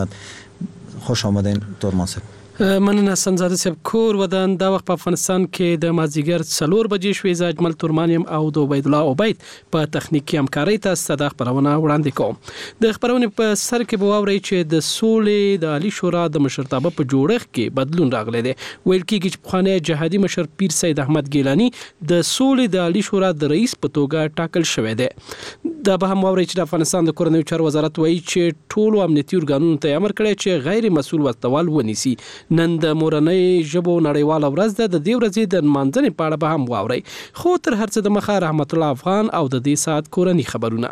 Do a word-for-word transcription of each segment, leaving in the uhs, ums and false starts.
خوش آمدین تورمان صاحب. مننه سنزاده صاحب. کور ودان دا وخت په افغانستان کې د مازیګر څلور بجې شوې. زه اجمل تورمانیم او د عبید الله عبید په تخنیکی همکارۍ تاسو ته خبرونه وړاندې کوم. د خبرونې په سر کې به واورئ چې د سولې د عالی شورا د مشرتابه په جوړښت کې بدلون راغلی دی. ویل کېږي چې پخوانی جهادي مشر پیر سید احمد ګیلانی د سولې د عالی شورا د رئیس په توګه ټاکل شوی دی. دا به هم واورئ چې د افغانستان د کورنیو چارو وزارت وایي چې ټولو امنیتي ارګانونو ته امر کړی چې غیر مسؤل وسوال ونیسي. نن د مورنۍ ژبو نړیواله ورځ ده. د دې ورځې د نمانځنې په اړه به هم واورئ. خو تر هر څه د مخه رحمت الله افغان او د دې ساعت کورني خبرونه.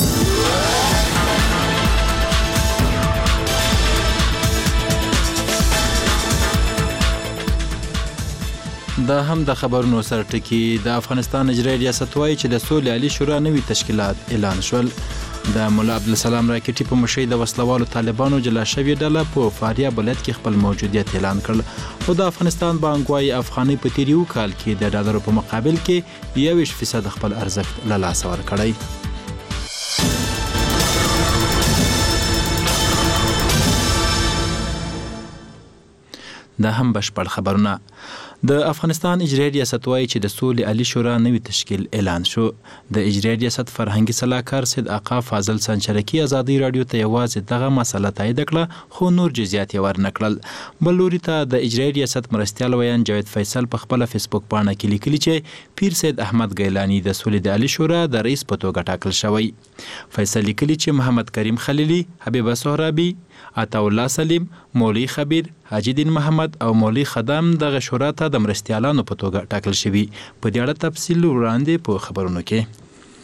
دا هم د خبرونو سره ټکی. د افغانستان اجرایي ریاست وایي چې د سولې عالی شورا نوي تشکیلات اعلان شول. د مولا عبدالسلام راکټي په مشرۍ د وسلوالو طالبانو جلا شوې ډله په فاریاب ولایت کې خپل موجودیت اعلان کړ. او د افغانستان بانک وايي افغانۍ په تیر یو کال کې د ډالرو په مقابل کې یوویشت فیصد خپل ارزښت له لاسه ورکړی. دا هم بشپړ خبرونه. د افغانستان اجرایي ریاست وایي چې د سولې عالی شورا نوي تشکیل اعلان شو. د اجرایي ریاست فرهنګي صلاحکار سید آقا فاضل سنچرکی ازادي رادیو ته یوازې دغه مسله تایید کړه خو نور جزئیات یې ورنکړل. بل لوري ته د اجرایي ریاست مرستیال ویان جاوید فیصل په خپل فیسبوک پاڼه کې لیکلي چې پیر سید احمد ګیلانی د سولې د عالی شورا د رئیس په توګه ټاکل شوی. فیصل لیکلي چې محمد کریم خلیلی، حبیبه سهرابي، عطا الله سلیم، مولوی خبیر، حاجی دین محمد او مولوی خدام دغه شورا ته د مرستیالانو په توګه ټاکل شوي. په دې اړه تفصیل وړاندې په خبرونو کې.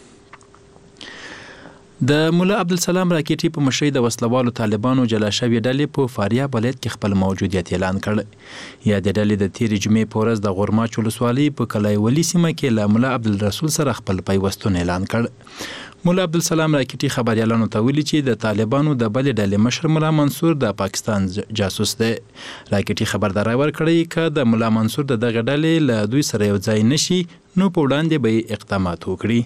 د مولا عبدالسلام راکټي په مشرۍ د وسلوالو طالبانو جلا شوې ډلې په فاریاب ولایت کې خپل موجودیت اعلان کړ. یا د ډلې د تیرې جمعې په ورځ د غورماچ ولسوالۍ په کلای ولی سیمه کې له مولا عبدالرسول سره خپل پیوستون اعلان کړ. مولا عبدالسلام راکټي خبريالانو ته ویلي چې د طالبانو د بلې ډلې مشر مولا منصور د پاکستان جاسوس دی. راکټي خبرداري ورکړې چې د مولا منصور د دغه ډلې له دوی سره یو ځای نشي نو په وړاندې به اقدامات وکړي.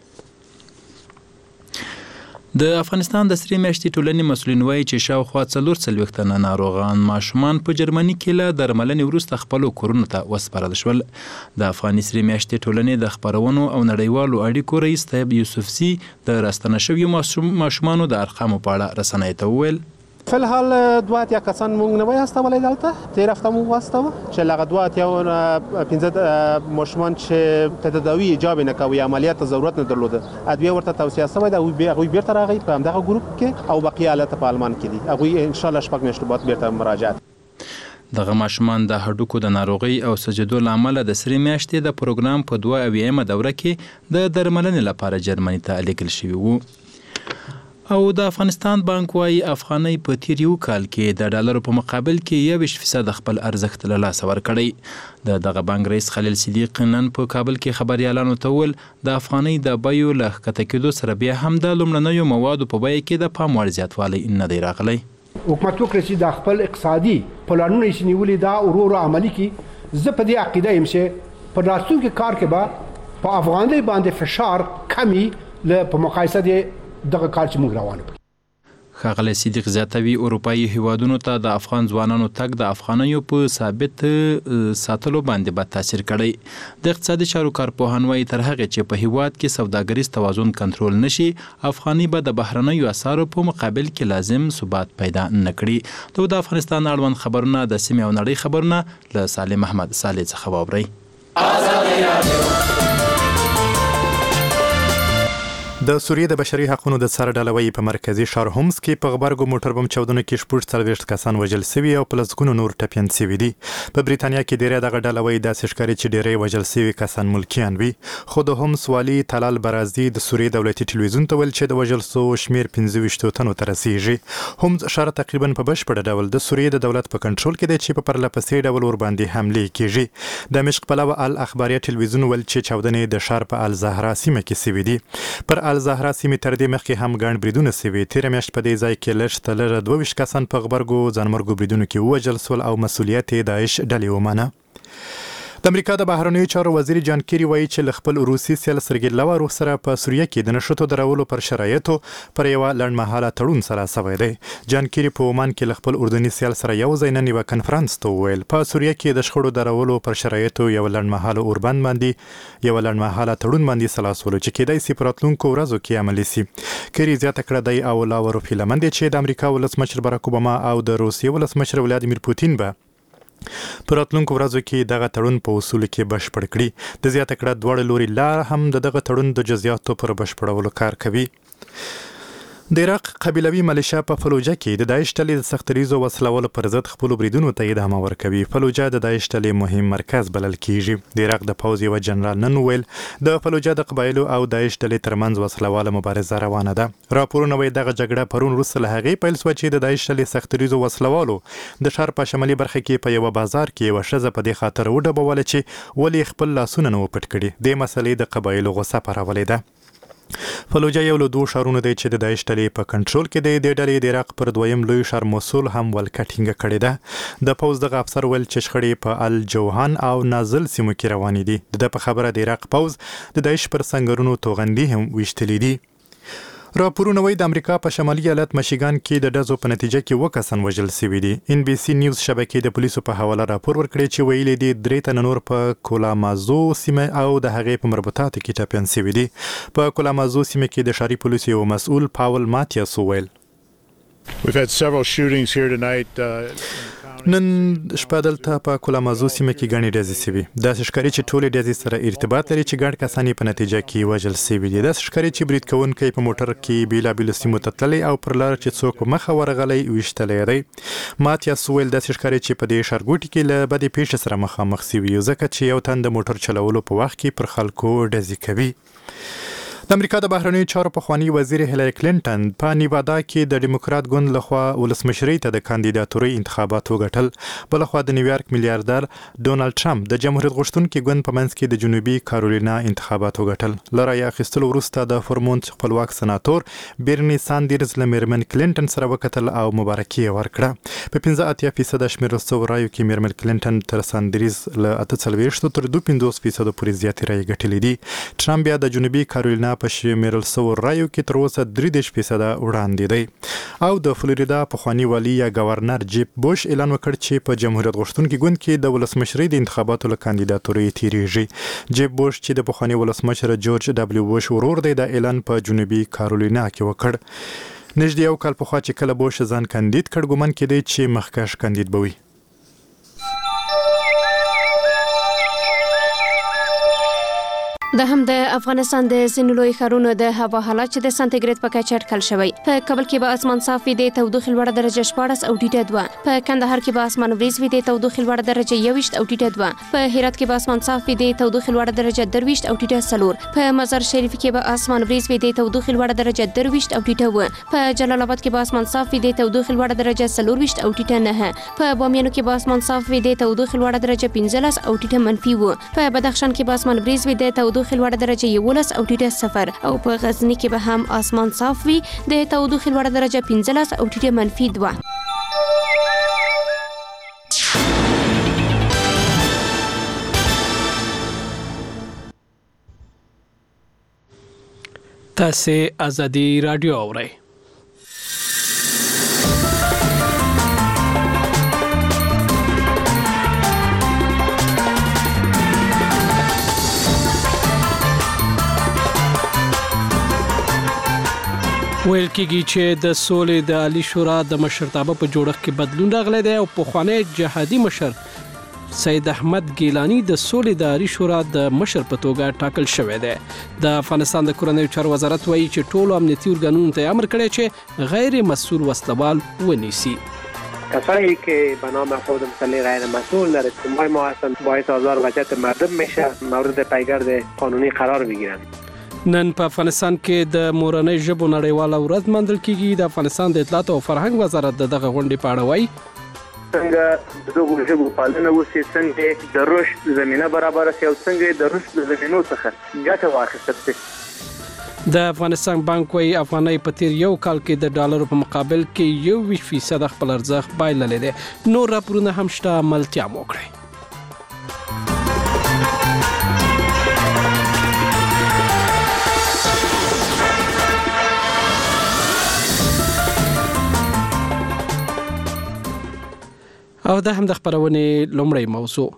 د افغانستان د سری میاشتې ټولنې مسؤلین وایي چې شاوخوا څلور څلوېښت تنه ناروغان ماشومان په جرمني کې له درملنې وروسته خپلو کورونو ته وسپارل شول. د افغاني سری میاشتې ټولنې د خپرونو او نړیوالو اړیکو رئیس طیب یوسفزي د راستنه شویو ماشومانو د ارقامو په اړه رسنیو ته وویل: فی الحال دوه اتیا کسان مونږ نه وای استولی دلته. تیر هفته مونږ واستوه چې هغه دوه اتیا پنځه ماشومان چې ته تداوي ایجاب نه کوي، عملیات ته ضرورت نه درلوده، ادویه ورته توصیه شوې ده. هغوی بیرته راغی په همدغه ګروپ کې او بقیه حالت په آلمان کې دي. هغوی ان شاء الله شپږ میاشتې بعد بیرته مراجعه. دغه ماشومان د هډوکو د ناروغۍ او سجدو له امله د سری میاشتې د پروګرام په دوه اویایمه دوره کې د درملنې لپاره جرمني ته لیږل شوي وو. او د افغانستان بانک وايي افغانۍ په تیر یو کال کې د ډالرو په مقابل کې یوویشت فیصد خپل ارزښت له لاسه ورکړی. د دغه بانک رئیس خلیل صدیق نن په کابل کې خبريالانو ته وویل د افغانۍ د بیو له ښکته کېدو سره بیا هم د لومړنیو موادو په بیه کې د پام وړ زیاتوالی نه دی راغلی. حکومت وکړي چې د خپل اقتصادي پلانونه یې نیولي دا ورو ورو عملي کړي. زه په دې عقیده یم چې په راتلونکي کار کې به په افغانۍ باندې فشار کمی له په مقایسه د دغه کار چې موږ روان کړو. ښاغلی صدیق زیاتوي اروپایي هیوادونو ته د افغان ځوانانو تګ د افغانیو په ثابت ساتلو باندې بد تاثیر کړی. د اقتصادي چارو کارپوهان وایي تر هغې چې په هیواد کې سوداګریز توازن کنټرول نشي افغاني به د بهرنیو اسعارو په مقابل کې لازم ثبات پیدا نه کړي. د افغانستان اړوند خبرونه د سیمې او نړۍ خبرونه له سالم احمد صالح څخه واورئ. د سوریې د بشري حقوقو د څار ډلوي په مرکزی ښار هومس کې په غبرګو موټر بم چاودنه کې شپږ څلوېښت کسان وژل شوي او په لسګونو نور ټپیان شوي دي. په بریتانیا کې ډیری دغه ډلوي داسې ښکاري چې ډیری وژل شوي کسان ملکیان وي. خو د هومس والی طلال برازي د سوریې دولتي ټلویزیون ته ویل چې د وژل شوو شمیر پنځه ویشت تنو ته رسیږي. هومس ښار تقریبا په بشپړ ډول د سوریې د دولت په کنټرول کې دی چې په پرلپسې ډول ور باندې حمله کیږي. د مشق پلوه الاخباريه ټلویزیون ویل چې چاودنې د ښار په الزهرا سیمه کې شوي دي. پر الزهرا سیمه تر دې مخکې هم ګڼ بریدونه شوي. تېره میاشت په دې ځای کې لږ تر لږه دوه ویشت کسان په غبرګو ځانمرګو بریدونو کې ووژل شول او مسؤلیت یې داعش ډلې ومانه. د امریکا د بهرنیو چارو وزیر جان کیری وایي چې له خپل روسي سیال سرګي لاوروف سره په سوریه کې د نشټو درولو پر شرایطو پر یو لړمحاله تړون سره سوی دی. جان کیری په عمان کې له خپل اردني سیال سره یو ځای نن یو کنفرانس ته وویل په سوریه کې د شخړو درولو پر شرایطو یو لړمحاله اوربند باندې یو لړمحاله تړون باندې سلاسولو چې کېدای سي په راتلونکو ورځو کې عملي سي. کیری زیاته کړه دی او لاوروف لمن دی چې د امریکا ولسمشر باراک اوباما او د روسیې ولسمشر ولادیمیر پوتین به په راتلونکو ورځو کې دغه تړون په اصولو کې بشپړ کړي. د زیاته کړه دواړه لوري لا هم د دغه تړون د جزئیاتو پر بشپړولو کار کوي. د عراق قبیلوي ملیشه په فلوجه کې د داعش ډلې د سختریزو وسلوالو پر ضد خپل بریدونو ته ادامه ورکوي. فلوجه د داعش ډلې مهم مرکز بلل کیږي. د عراق د پوځ یو جنرال نن ویل د فلوجه د قبایلو او داعش ډلې ترمنځ وسلواله مبارزه روانه ده. راپورونه وایي دغه جګړه پرون وروسته له هغې پیل شوه چې د داعش ډلې سختریزو وسلوالو د ښار په شمالي برخه کې په یوه بازار کې یوه ښځه په دې خاطر وډبوله چې ولې خپل لاسونه نه وپټ کړي. دې مسلې د قبایلو غوسه پارولې ده. فلوجه یو له دوه ښارونو دی چې د داعش ډلې په کنټرول کې دی. د ډلې د عراق پر دویم لوی ښار موصل هم ولکه ټینګه کړې ده. د پوځ دغه افسر ویل چې شخړې په الجوهان او نازل سیمو کې روانې دي. د په خبره د عراق پوځ د داعش پر سنگرونو توغندي هم ویشتلې دي. راپورونه وایي د امریکا په شمالي ایالت مشیګان کې د ډزو په نتیجه کې اووه کسان وژل شوي دي. ان بي سي نیوز شبکې د پولیسو په حواله راپور ورکړی چې ویلي دي درې تنه نور په کولامازو سیمه او د هغې په مربوطاتو کې ټپیان شوي دي. په کولامازو سیمه کې د ښاري پولیسو یو مسؤل پاول ماتیاس وویل We've had several shootings here tonight. Uh, نن شپه دلته په کولامازو سیمه کې ګڼې ډزې شوي. داسې ښکاري چې ټولې ډزې سره ارتباط لري چې ګڼ کسان یې په نتیجه کې وژل شوي دي. داسې ښکاري چې برید کوونکی په موټر کې بېلابېلو سیمو ته تللی او پر لاره چې څوک په مخه ورغلی ویشتلی دی. ماتیاس وویل داسې ښکاري چې په دې ښارګوټي کې له بدې پیښې سره مخامخ شوي یو ځکه چې یو تن د موټر چلولو په وخت کې پر خلکو ډزې کوي. د امریکا د بهرنیو چارو پخوانی وزیر هیلری کلینټن په نیوادا کې د ډیموکرات ګوند لخوا ولسمشرۍ ته د کاندیداتورۍ انتخابات وګټل. بلخوا د نیویارک میلیاردر ډونالد ټرمپ د جمهوریت غوښتونکي ګوند په منځ کې د جنوبي کارولینا انتخابات وګټل. له رایې اخیستلو وروسته د فورمونت خپلواک سناتور بیرني ساندرز له میرمن کلینټن سره وکتل او مبارکي یې ورکړه. په پنځه اتیا فیصده شمیرل شوو رایو کې میرمن کلینټن تر ساندرز له اته څلوېښتو تر دوه پنځوس فیصده پورې زیاتې رایې ګټلې دي. ټرمپ بیا د جنوبي کارولینا په شمیرل شوو رایو کې تر اوسه درې دېرش فیصده وړاندې دی. او د فلوریدا پخوانی والي یا گورنر جیب بوش اعلان وکړ چې په جمهوریت غوښتونکي ګوند کې د ولسمشرۍ د انتخاباتو له کاندیداتورۍ تیریږي. جیب بوش چې د پخوانی ولسمشر جورج ډبلیو بوش ورور دی د اعلان په جنوبي کارولینا کې وکړ. نږدې یو کال پخوا چې کله بوش ځان کاندید کړ ګومان کېدی چې مخکښ کاندید به وي. د هم د افغانستان د ځینو لوی ښارونو د هوا حالات چې د سانتیګریډ په کچه اټکل شوی. په کابل کې به اسمان صاف وي د تودوخې لوړه درجه شپاړس او ټیټه دوه. په کندهار کې به اسمان وریځ وي د تودوخې لوړه درجه یوویشت او ټیټه دوه. په هرات کې به اسمان صاف وي د تودوخې لوړه درجه درویشت او ټیټه څلور. په مزار شریف کې به اسمان وریځ وي د تودوخې لوړه درجه درویشت او ټیټه اووه. په جلال آباد کې به اسمان صاف وي د تودوخې لوړه درجه څلورویشت او ټیټه نهه. په بامیانو کې به اسمان صاف وي د تودوخې لوړه درجه پنځلس او ټیټه منفي اووه. په بدخشان کې به اسمان وریځ وي د تودوخې لوړه درجه ولس او ټیټه صفر. او په غزنی کې به هم اسمان صاف وي د تودوخې لوړه درجه پنځلس او ټیټه منفي دوه. تاسو ازادي رادیو اورئ. ویل کېږي چې د سولې د عالی شورا د مشرتابه په جوړښت کې بدلون راغلی دی او پخوانی جهادي مشر سید احمد ګیلانی د سولې د عالی شورا د مشر په توګه ټاکل شوی دی. د افغانستان د کورنیو چارو وزارت وایي چې ټولو امنیتي ارګانونو ته امر کړی چې غیر مسؤل وسلوال ونیسي. کسانی که به نام خود مسئله غیر مسئول در اجتماع ما هستند باعث آزار و اذیت مردم میشه مورد پیگرد قانونی قرار میگیرند. نن په افغانستان کې د مورنۍ ژبو نړیواله ورځ مندل کیږي. د افغانستان د اطلاعات او فرهنګ وزارت دغه غونډې په اړه وایي څنګه د دغو ژبو پالنه وشي، څنګه د رشد زمینه برابر شي او څنګه د رشد د زمینو څخه ګټه واخیستل شي. د افغانستان بانک وايي افغانۍ په تیر یو کال کې د ډالرو په مقابل کې یو ویشت فیصد خپل ارزښت بایللی دی. نور راپورونه هم شته، ملتیا مو کړئ. او دا هم د خبرونې لومړی موضوع.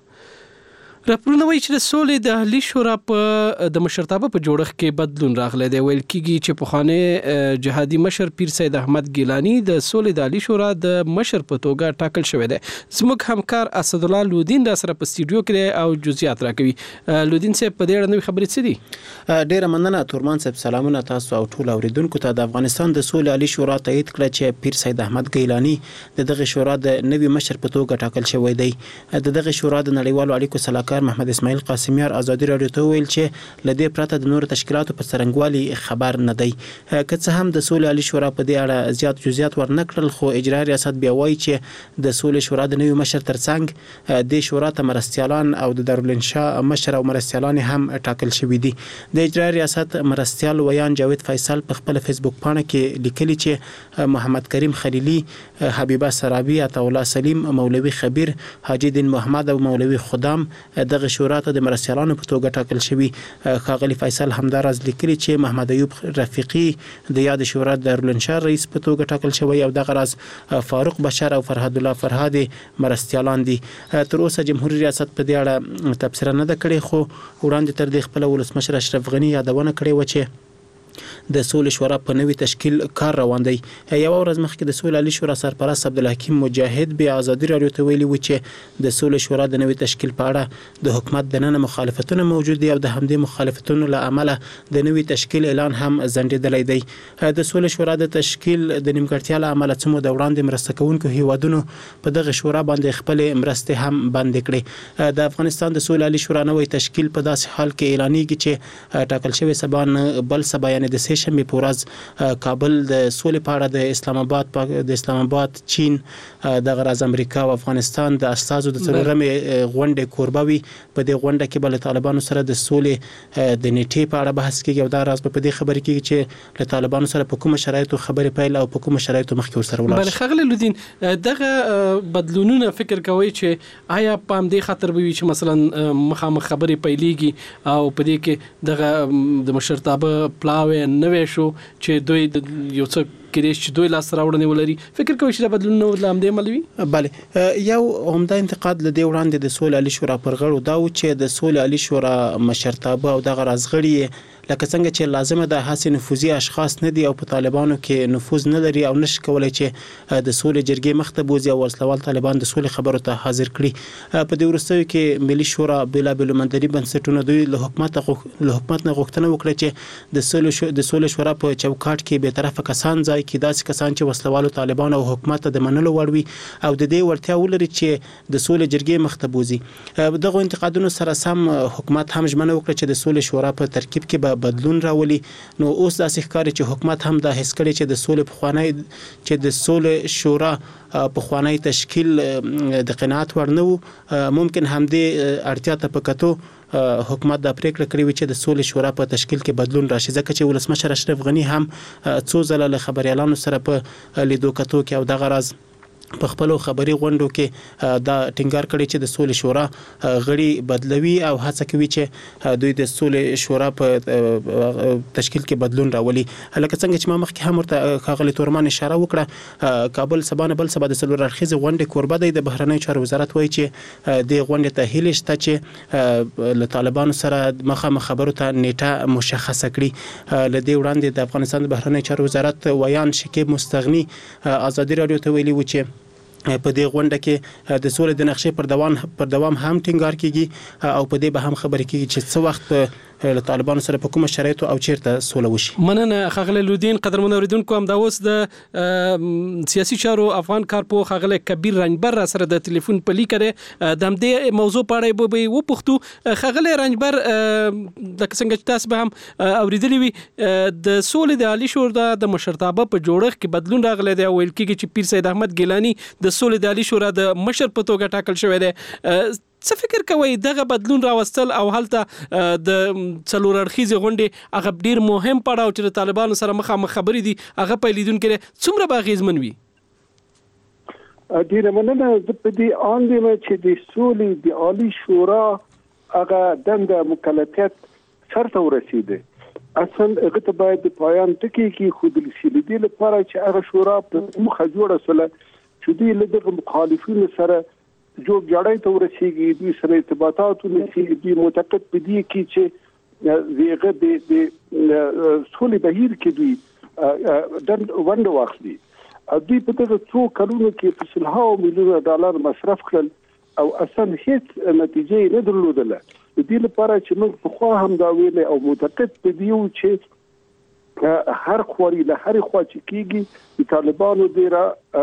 راپورونه وایي چې د سولې د اهلي شورا په د مشرتابه په جوړښت کې بدلون راغلی دی. ویل کېږي چې پخوانی جهادي مشر پیر سید احمد ګیلانی د سولې د اهلي شورا د مشر په توګه ټاکل شوی دی. زموږ همکار اسدالله لودین را سره په سټوډیو کې او جزئیات راکوي. لودین صاحب په دې اړه نوې خبرې څه دي؟ ډېره مننه تورمان صاحب. سلامونه تاسو او ټول اوریدونکو ته. د افغانستان د سولې اهلي شورا تایید کړه چې پیر سید احمد ګیلانی د دغه شورا د نوي مشر په توګه ټاکل شوی دی. د دغه شورا د نړیوالو اړیکو سلاکار محمد اسماعیل قاسمیار ازادي رادیو ته ویل چې لدې پرته د نور تشکیلاتو په څرنګوالي خبر نه دی. که څه هم د سولې اهلي شورا په دې اړه زیات جزئیات ورنکړل، خو اجرایي ریاست بیا وایي چې د سولې شورا د نوي مشر ترڅنګ د شورا ته مرستیالان او د دارالانشاء مشر او مرستیالان هم ټاکل شوي دي. د اجرایي ریاست مرستیال ویان جاوید فیصل په خپل فیسبوک پاڼه کې لیکلي چې محمد کریم خلیلی، حبیبه سرابی، عطاالله سلیم، مولوي خبیر، حاجی دین محمد او مولوي خدام دغه شورا ته د مرستیالانو په توګه ټاکل شوي. ښاغلي فیصل همداراز لیکلي چې محمد ایوب رفیقي د یاد شورا د دارالانشاء رئیس په توګه ټاکل شوی او دغه راز فاروق بشر او فرهاد الله فرهاد مرستیالان دي. تر اوسه جمهوریت ریاست په دې اړه تبصره نه ده کړې، خو وړاندې تر دې خپل ولسمشر اشرف غني یادونه کړې و چې د سولې شورا په نوي تشکیل کار روان دی. یو ورځ مخکې د سولې اهلي شورا سرپرست عبدالحکیم مجاهد بیا ازادي رادیو ته ویلي و چې د سولې شورا د نوي تشکیل په اړه د حکومت دننه مخالفتونه موجود دي او د همدې مخالفتونو له امله د نوي تشکیل اعلان هم ځنډېدلی دی. د سولې شورا د تشکیل د نیمګړتیا له امله څه موده وړاندې مرسته کوونکو هیوادونو په دغه شورا باندې خپلې مرستې هم بندې کړې. د افغانستان د سولې اهلي شورا نوی تشکیل په داسې حال کې اعلانېږي چې ټاکل شوی سبا بل سبا یعنې د سه شنبې په ورځ کابل د سولې په اړه د اسلام آباد د اسلام آباد چین دغه راز امریکا او افغانستان د استازو د څلورمې غونډې کوربه وي. په دې غونډه کې به له طالبانو سره د سولې د نیټې په اړه بحث کېږي او دا راز په دې خبرې کېږي چې له طالبانو سره په کومه شرایطو خبرې پیل او په کومه شرایطو مخکې ورسره ولاړ شي. بله ښاغلی لودین، دغه بدلونونه فکر کوئ چې آیا په همدې خاطر به وي چې مثلا مخامخ خبرې پیلېږي او په دې کې دغه د مشرتابه پلاوی نوی شو چې دوی یو څه کېدای چې دوی لاس راوړنې ولري؟ فکر کوئ چې دا بدلونونه له همدې امله وي؟ بله، یو عمده انتقاد له دې وړاندې د سولې اهلي شورا پر غړو دا و چې د سولې اهلي شورا مشرتابه او دغه راز غړي لکه څنګه چې لازمه ده هسې نفوذي اشخاص نه دي او په طالبانو کې نفوذ نه لري او نشي کولای چې د سولې جرګې مخ ته بوځي او وسلوال طالبان د سولې خبرو ته حاضر کړي. په دې وروستیو کې ملي شورا بېلابېلو مندري بنسټونو دوی له حکومت له حکومت نه غوښتنه وکړه چې د سولې د سولې شورا په چوکاټ کې بې طرفه کسان ځای کې داسې کسان چې وسلوالو طالبان او حکومت ته د منلو وړ وي او د دې وړتیا ولري چې د سولې جرګې مخ ته بوځي. دغه انتقادونو سره سم حکومت هم ژمنه وکړه چې د سولې شورا په ترکیب کې به بدلون راولي. نو اوس داسې ښکاري چې حکومت هم دا حس کړي چې د سولې پخوانی چې د سولې شورا پخوانی تشکیل د قناعت وړ نه و. ممکن همدې اړتیا ته په کتو حکومت دا پریکړه کړې وي چې د سولې شورا په تشکیل کې بدلون راشي، ځکه چې ولسمشر اشرف غني هم څو ځله له خبريالانو سره په لیدو کتو کې او دغه راز په خپل خبري غونډو کې دا ټینګار کړی چې د سولې شورا غړي بدلوي او هڅه کوي چې دوی د سولې شورا په تشکیل کې بدلون راولي. لکه څنګه چې ما مخکې هم ورته ښاغلي تورمان اشاره وکړه، کابل سبا نه بل سبا د څلور اړخیزې غونډې کوربه دی. د بهرنیو چارو وزارت وایي چې د غونډې ته هیله شته چې له طالبانو سره مخامخ خبرو ته نیټه مشخصه کړي. له دې وړاندې د افغانستان د بهرنیو چارو وزارت ویان شکیب مستغنی ازادي رادیو ته ویلي و چې په دې غونډه کې د سولې د نقشې پر دوام پر دوام هم ټینګار کیږي او په دې به هم خبرې کیږي چې څه وخت له طالبانو سره په کومه شرایطو او چیرته سوله وشي. مننه ښاغلی لودین. قدرمن اوریدونکو، هم دا اوس د سیاسي چارو افغان کارپوه ښاغلی کبیر رنجبر را سره د ټلیفون په لیکه دی. د همدې موضوع په اړه به یې وپوښتو. ښاغلی رنجبر، لکه څنګه چې تاسو به هم اوریدلی وي، د سولې د اهلي شورا د مشرتابه په جوړښت کې بدلون راغلی دی او ویل کېږي چې پیر سید احمد ګیلانی د سولې د اهلي شورا د مشر په توګه ټاکل شوی دی. څه فکر کوئ دغه بدلون راوستل او هلته د څلور اړخیزې غونډې هغه ډیر مهم پړاو چې د طالبانو سره مخامخ خبرې دي هغه پیلیدونکي څومره به اغېزمن وي؟ ډیره مننه. زه په دې آند یم چې د سولې د عالي شورا هغه دنده مکلفیت سرته ورسېده. اصل هغه ته باید د پایان ټکی کې ښودل شي، د دې لپاره چې هغه شورا په مخه جوړه سوله چې دوی له دغه مخالفینو سره جو جړای ته ورسیږي دوی سره ارتباطات ونیسي دوی معتقد پدې کې چې زیغه د د سولې بهیر کې دوی د ونډه واخلي دوی په دغه څو کلونو کې په سلهاو میلیونه ډالر مصرف کړل او اصلا هیڅ نتیجه نه درلودله د دې لپاره چې موږ په خوا هم دا ویل او معتقد پدې و چې هر خوري له هر خوا چې کېږي د طالبانو ډیره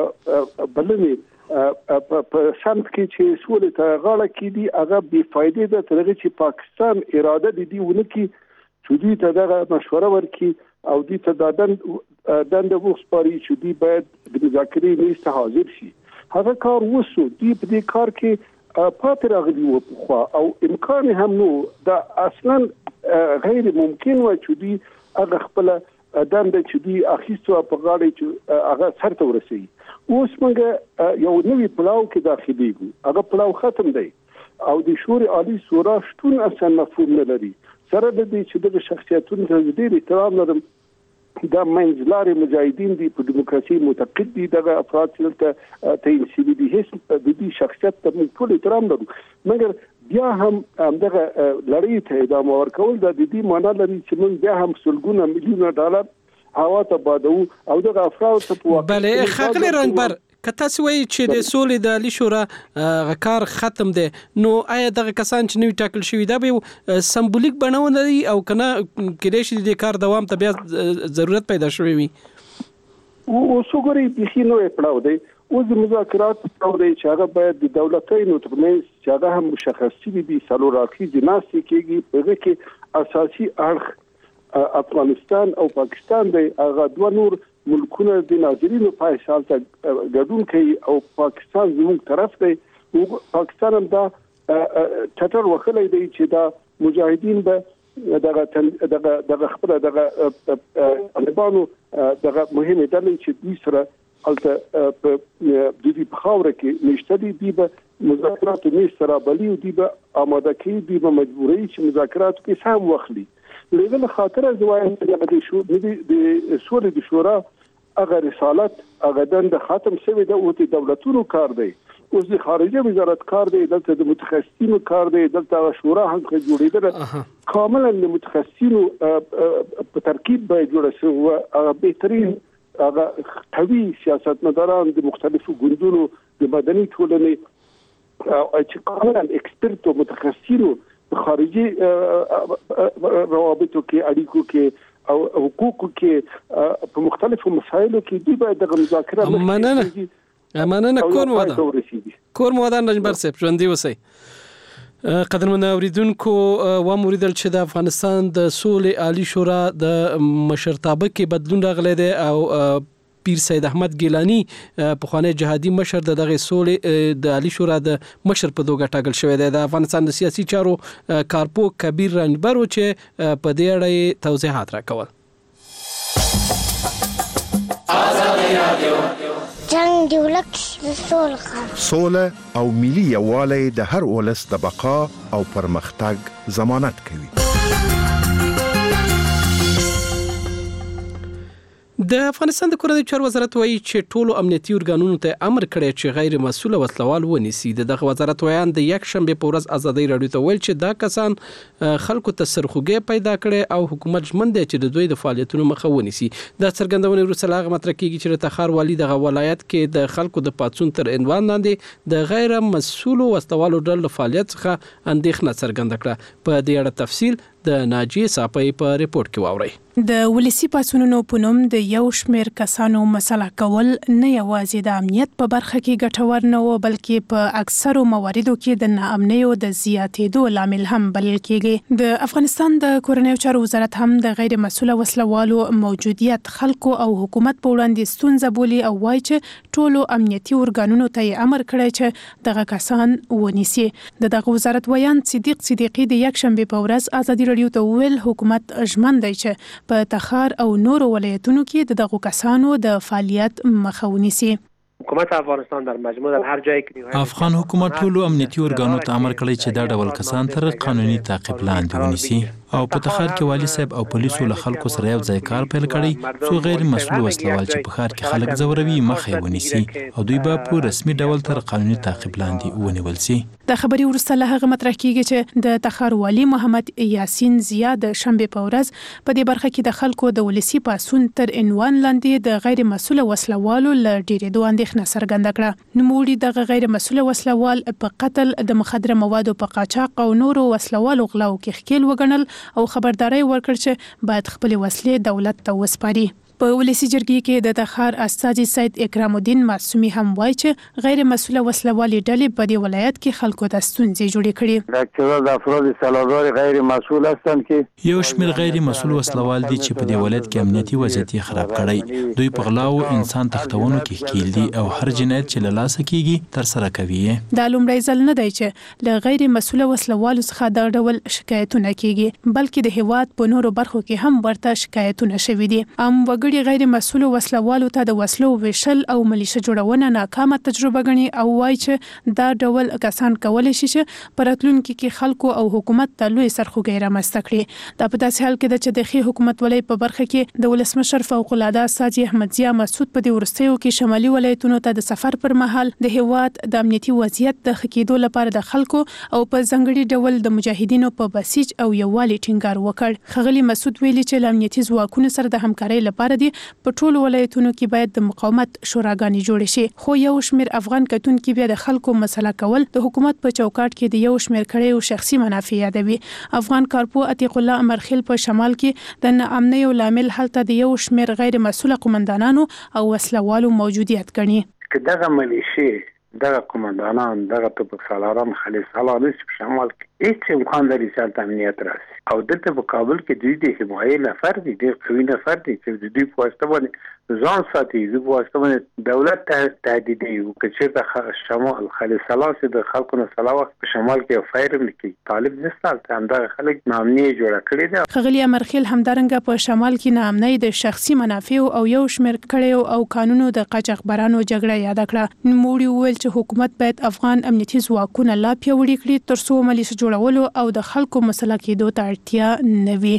بلنې په سمت کې چې سولې ته غاړه کېدي هغه بې فایدې ده تر هغه چې پاکستان اراده د دې ونه کې چې دوی ته دغه مشوره ورکړي او دوی ته د دنده وسپاري چې دوی باید د مذاکرې میز ته حاضر شي هغه کار وسو دوی په دې کار کې پاتې راغلي وو په خوا او امکان هم نو دا اصلا غیر ممکن و چې دوی هغه خپل دنده چې دوی اخیستو په غاړه چې هغه سرته ورسېږي اوس موږ یو نوی پلاو کې داخليږو هغه پلاو ختم دی او د شوري عالی شورا شتون اصلا مفهوم نه لري سره د دې چې د شخصیتونو ته ډېر احترام لرم دا منځلاري مجاهدین دي په دیموکراسي معتقد دي دغه افراد چې ته تنسیبي دي هیڅ د دې شخصیت ته موږ ټول احترام لرو مګر بیا هم دغه لړۍ ته ادامه ورکول د دې معنی لري چې موږ بیا هم سلګونه میلیونه ډالر هوا ته بادو او دغه افراد ته په بله خغلی رنگبر کته سوي چې د سولې د عالی شورا غکار ختم دي نو آیا دغه کسان چې نوی ټاکل شوی دا به سمبولیک بڼونه لري او کنه کېدای شي د کار دوام ته بیا ضرورت پیدا شوی وي او وسوګوري په خینو پړاو دی او د مذاکرات پړاو دی چې هغه باید د دولتونو ترمنځ چې هغه هم مشخص شي دي سلور اخی جناسي کېږي په کې اساسي اړخ افغانستان او پاکستان دی هغه دوه نور ملکونه د ناظرینو په حساب ته ګډون کوي او پاکستان زموږ طرف دی او پاکستان هم دا ټټر وکړی دی چې دا مجاهدین به دغه دغه دغه خپل دغه طالبانو دغه مهمه ډلې چې دوی سره الته په د دې په خاور کې نشته دي دی به مذاکرات نه سره بلی او دی به آماده کوي دی به مجبوري چې مذاکرات کې سم وخلي لږه خاطر زوایم چې د شو د سولې د شورا هغه رسالت هغه د ختم شوی د اوتی دولتونو کار دی اوس د خارجه وزارت کار دی دلته د متخصصینو کار دی دلته شورا هم جوړیدل کاملا د متخصصینو په ترکیب به جوړ شو او بهترین هغه قوي سیاستمداران د مختلفو ګوندونو د مدني ټولنې او چې کاملا ایکسپرت او متخصصینو خارجي روابطو کې اړیکو کې او حقوقو کې په مختلفو مسایلو کې دوی باید د مذاکرات مننه مننه کور مو ده کور مو ده نجبر صاحب ژوندۍ اوسئ قدرمن اوریدونکو و موریدل چې د افغانستان د سولې عالی شورا د مشرتابه کې بدلون راغلی دی او پیر سید احمد ګیلانی په خوانی جهادي مشر د دغه سولې د عالی شورا د مشر په توګه ټاکل شوی دی د افغانستان د سیاسي چارو کارپو کبیر رنجبر چې په دې اړه توضیحات راکول جنگ دی ولک سوله سوله او ملي یووالی د هر ولس د بقا او پرمختګ ضمانت کوي د افغانستان د کورنۍ چارو وزارت وایي چې ټولو امنیتي ارګانونو ته امر کړی چې غیر مسؤل وسلوال ونیسي دغه وزارت وایي د یک شنبه په ورځ ازادي رادیو ته ویل چې دا کسان خلکو ته سرخوږی پیدا کړي او حکومت ژمن دی چې د دوی د فعالیتونو مخه ونیسي د څرګندونې وروسته هغه مطرح کیږي چې د تخار والی دغه ولایت کې د خلکو د پاتون تر عنوان لاندې د غیر مسؤل وسلوالو ډلو فعالیت څخه اندېښنه څرګنده کړه په دې اړه تفصیل د ناجیه صاحب په ریپورت کې واورئ د ولسی پاسونو په نوم د یو شمیر کسانو مسله کول نه یوازې د امنیت په برخه کې ګټور نه و بلکې په اکثرو مواردو کې د ناامنۍ او د زیاتېدو لامل هم بلل کېږي د افغانستان د کورنۍ چارو وزارت هم د غیر مسؤل وسلوالو موجودیت خلکو او حکومت په وړاندې ستونزه بولي او وایي چې ټولو امنیتي ارګانونو ته امر کړی چې دغه کسان ونیسي د دغه وزارت ویان صدیق صدیقی د یک شنبه په ورځ ازادي رادیو ته ویل حکومت ژمن دی چې په تخار او نورو ولایتونو کې د دغو کسانو د فعالیت مخه ونیسي حکومت افغانستان در مجموع در هر جایی که افغان حکومت ټولو امنیتي ارګانو ته امر کړی چې دا ډول کسان تر قانوني تعقیب لاندې ونیسي او په تخار کې والي صاحب او پولیسو له خلکو سره یو ځای کار پیل کړی څو غیر مسؤل وسلوال چې په ښار کې خلک ځوروي مخه ونیسي او دوی به په رسمي ډول تر قانوني تعقیب لاندې ونیول شي. د خبري ورسته له هغه مطرح کیږي چې د تخار والي محمد یاسین زیا د شنبه په ورځ په دې برخه کې د خلکو د ولسی پاسون تر عنوان لاندې د غیر مسؤل وسلوالو ل ډیرېدو اندېښنه څرګنده کړه. نوموړي د غیر مسؤل وسلوال په قتل د مخدره موادو په قاچاق او نورو وسلوالو غلاو کې ښکیل وګڼل او خبرداري ورکړ چې باید خپل وسلې دولت ته وسپاري. په ولسی جرګې کې د تخار استاذ سید اکرام الدین معصومی هم وایي چې غیر مسؤل وسلوالي ډلې په دې ولایت کې خلکو ته ستونزې جوړې کړي. د اکثر افراد سالار غیر مسؤل هستند که یو شمېر غیر مسؤل وسلوال دي چې په دې ولایت کې امنیتي وضعیت خراب کړی. دوی په غلاو انسان تختونو کې ښکیل دي او هر جنایت چې له لاسه کیږي تر سره کوي. دا لومړی ځل نه دی چې له غیر مسؤل وسلوالو څخه دا ډول شکایتونه کیږي بلکې د هیواد په نورو برخو کې هم ورته شکایتونه شوي دي. ام وګړي غیر مسؤل وسلوالو ته د وسلو ویشل او ملیشه جوړونه ناکامه تجربه غني او وایي چې دا ډول کسان کولای شي چې پراتلونکو کې خلکو او حکومت ته لوی سرخوږی رامنځته کړي. دا په داسې حال کې ده چې د خي حکومت ولې په برخه کې د ولسمشر فوق العاده ساجي احمد ضیا مسعود په دې ورستیو کې شمالي ولایتونو ته د سفر پر مهال د هیواد د امنیتي وضعیت د خکېدو لپاره د خلکو او په ځنګړي ډول د مجاهدینو په بسیج او یووالي ټینګار وکړ. خغلی مسعود ویلي چې امنیتي ځواکونو سره د همکارۍ لپاره دي په ټولو ولایتونو کې باید د مقاومت شوراګانې جوړې شي. خو یو شمېر افغان کتونکي بیا د خلکو مسله کول د حکومت په چوکاټ کې د یو شمېر کړیو شخصي منافع یادوي. افغان کارپو عتیق الله امرخیل په شمال کې د ناامنۍ او لامل هلته د یو شمېر غیر مسؤل قومندانانو او وسلوالو موجودیت ګڼي. که دغه ملیشې دغه قومندانان دغه توپک سالاران خالص حالانه په شمال کې هیڅ امکان لري چې امنیت راشي او دلته په کابل کې دوی د حمایې نفر دي ډېر قوي نفر دي چې د دوی په واسطه باندې ځان ساتي دوی په واسطه باندې دولت ته تهدیدي او که چېرته شمال خالص سلاس د خلکو نه سلا وخت په شمال کې فایر نکي طالب نستال همدغه خلک ناامني جوړه کړې ده. خغلی امرخیل همدارنګه په شمال کې ناامنۍ د شخصي منافع او یو شمېر کړیو او قانونو د قاچاقبرانو جګړه یاد کړه. نوموړي وویل چې حکومت باید افغان امنیتي ځواکونه لا پیاوړي کړي ترڅو ملیشه جوړولو او د خلکو مسله کېدو ته اړتیا نه وي.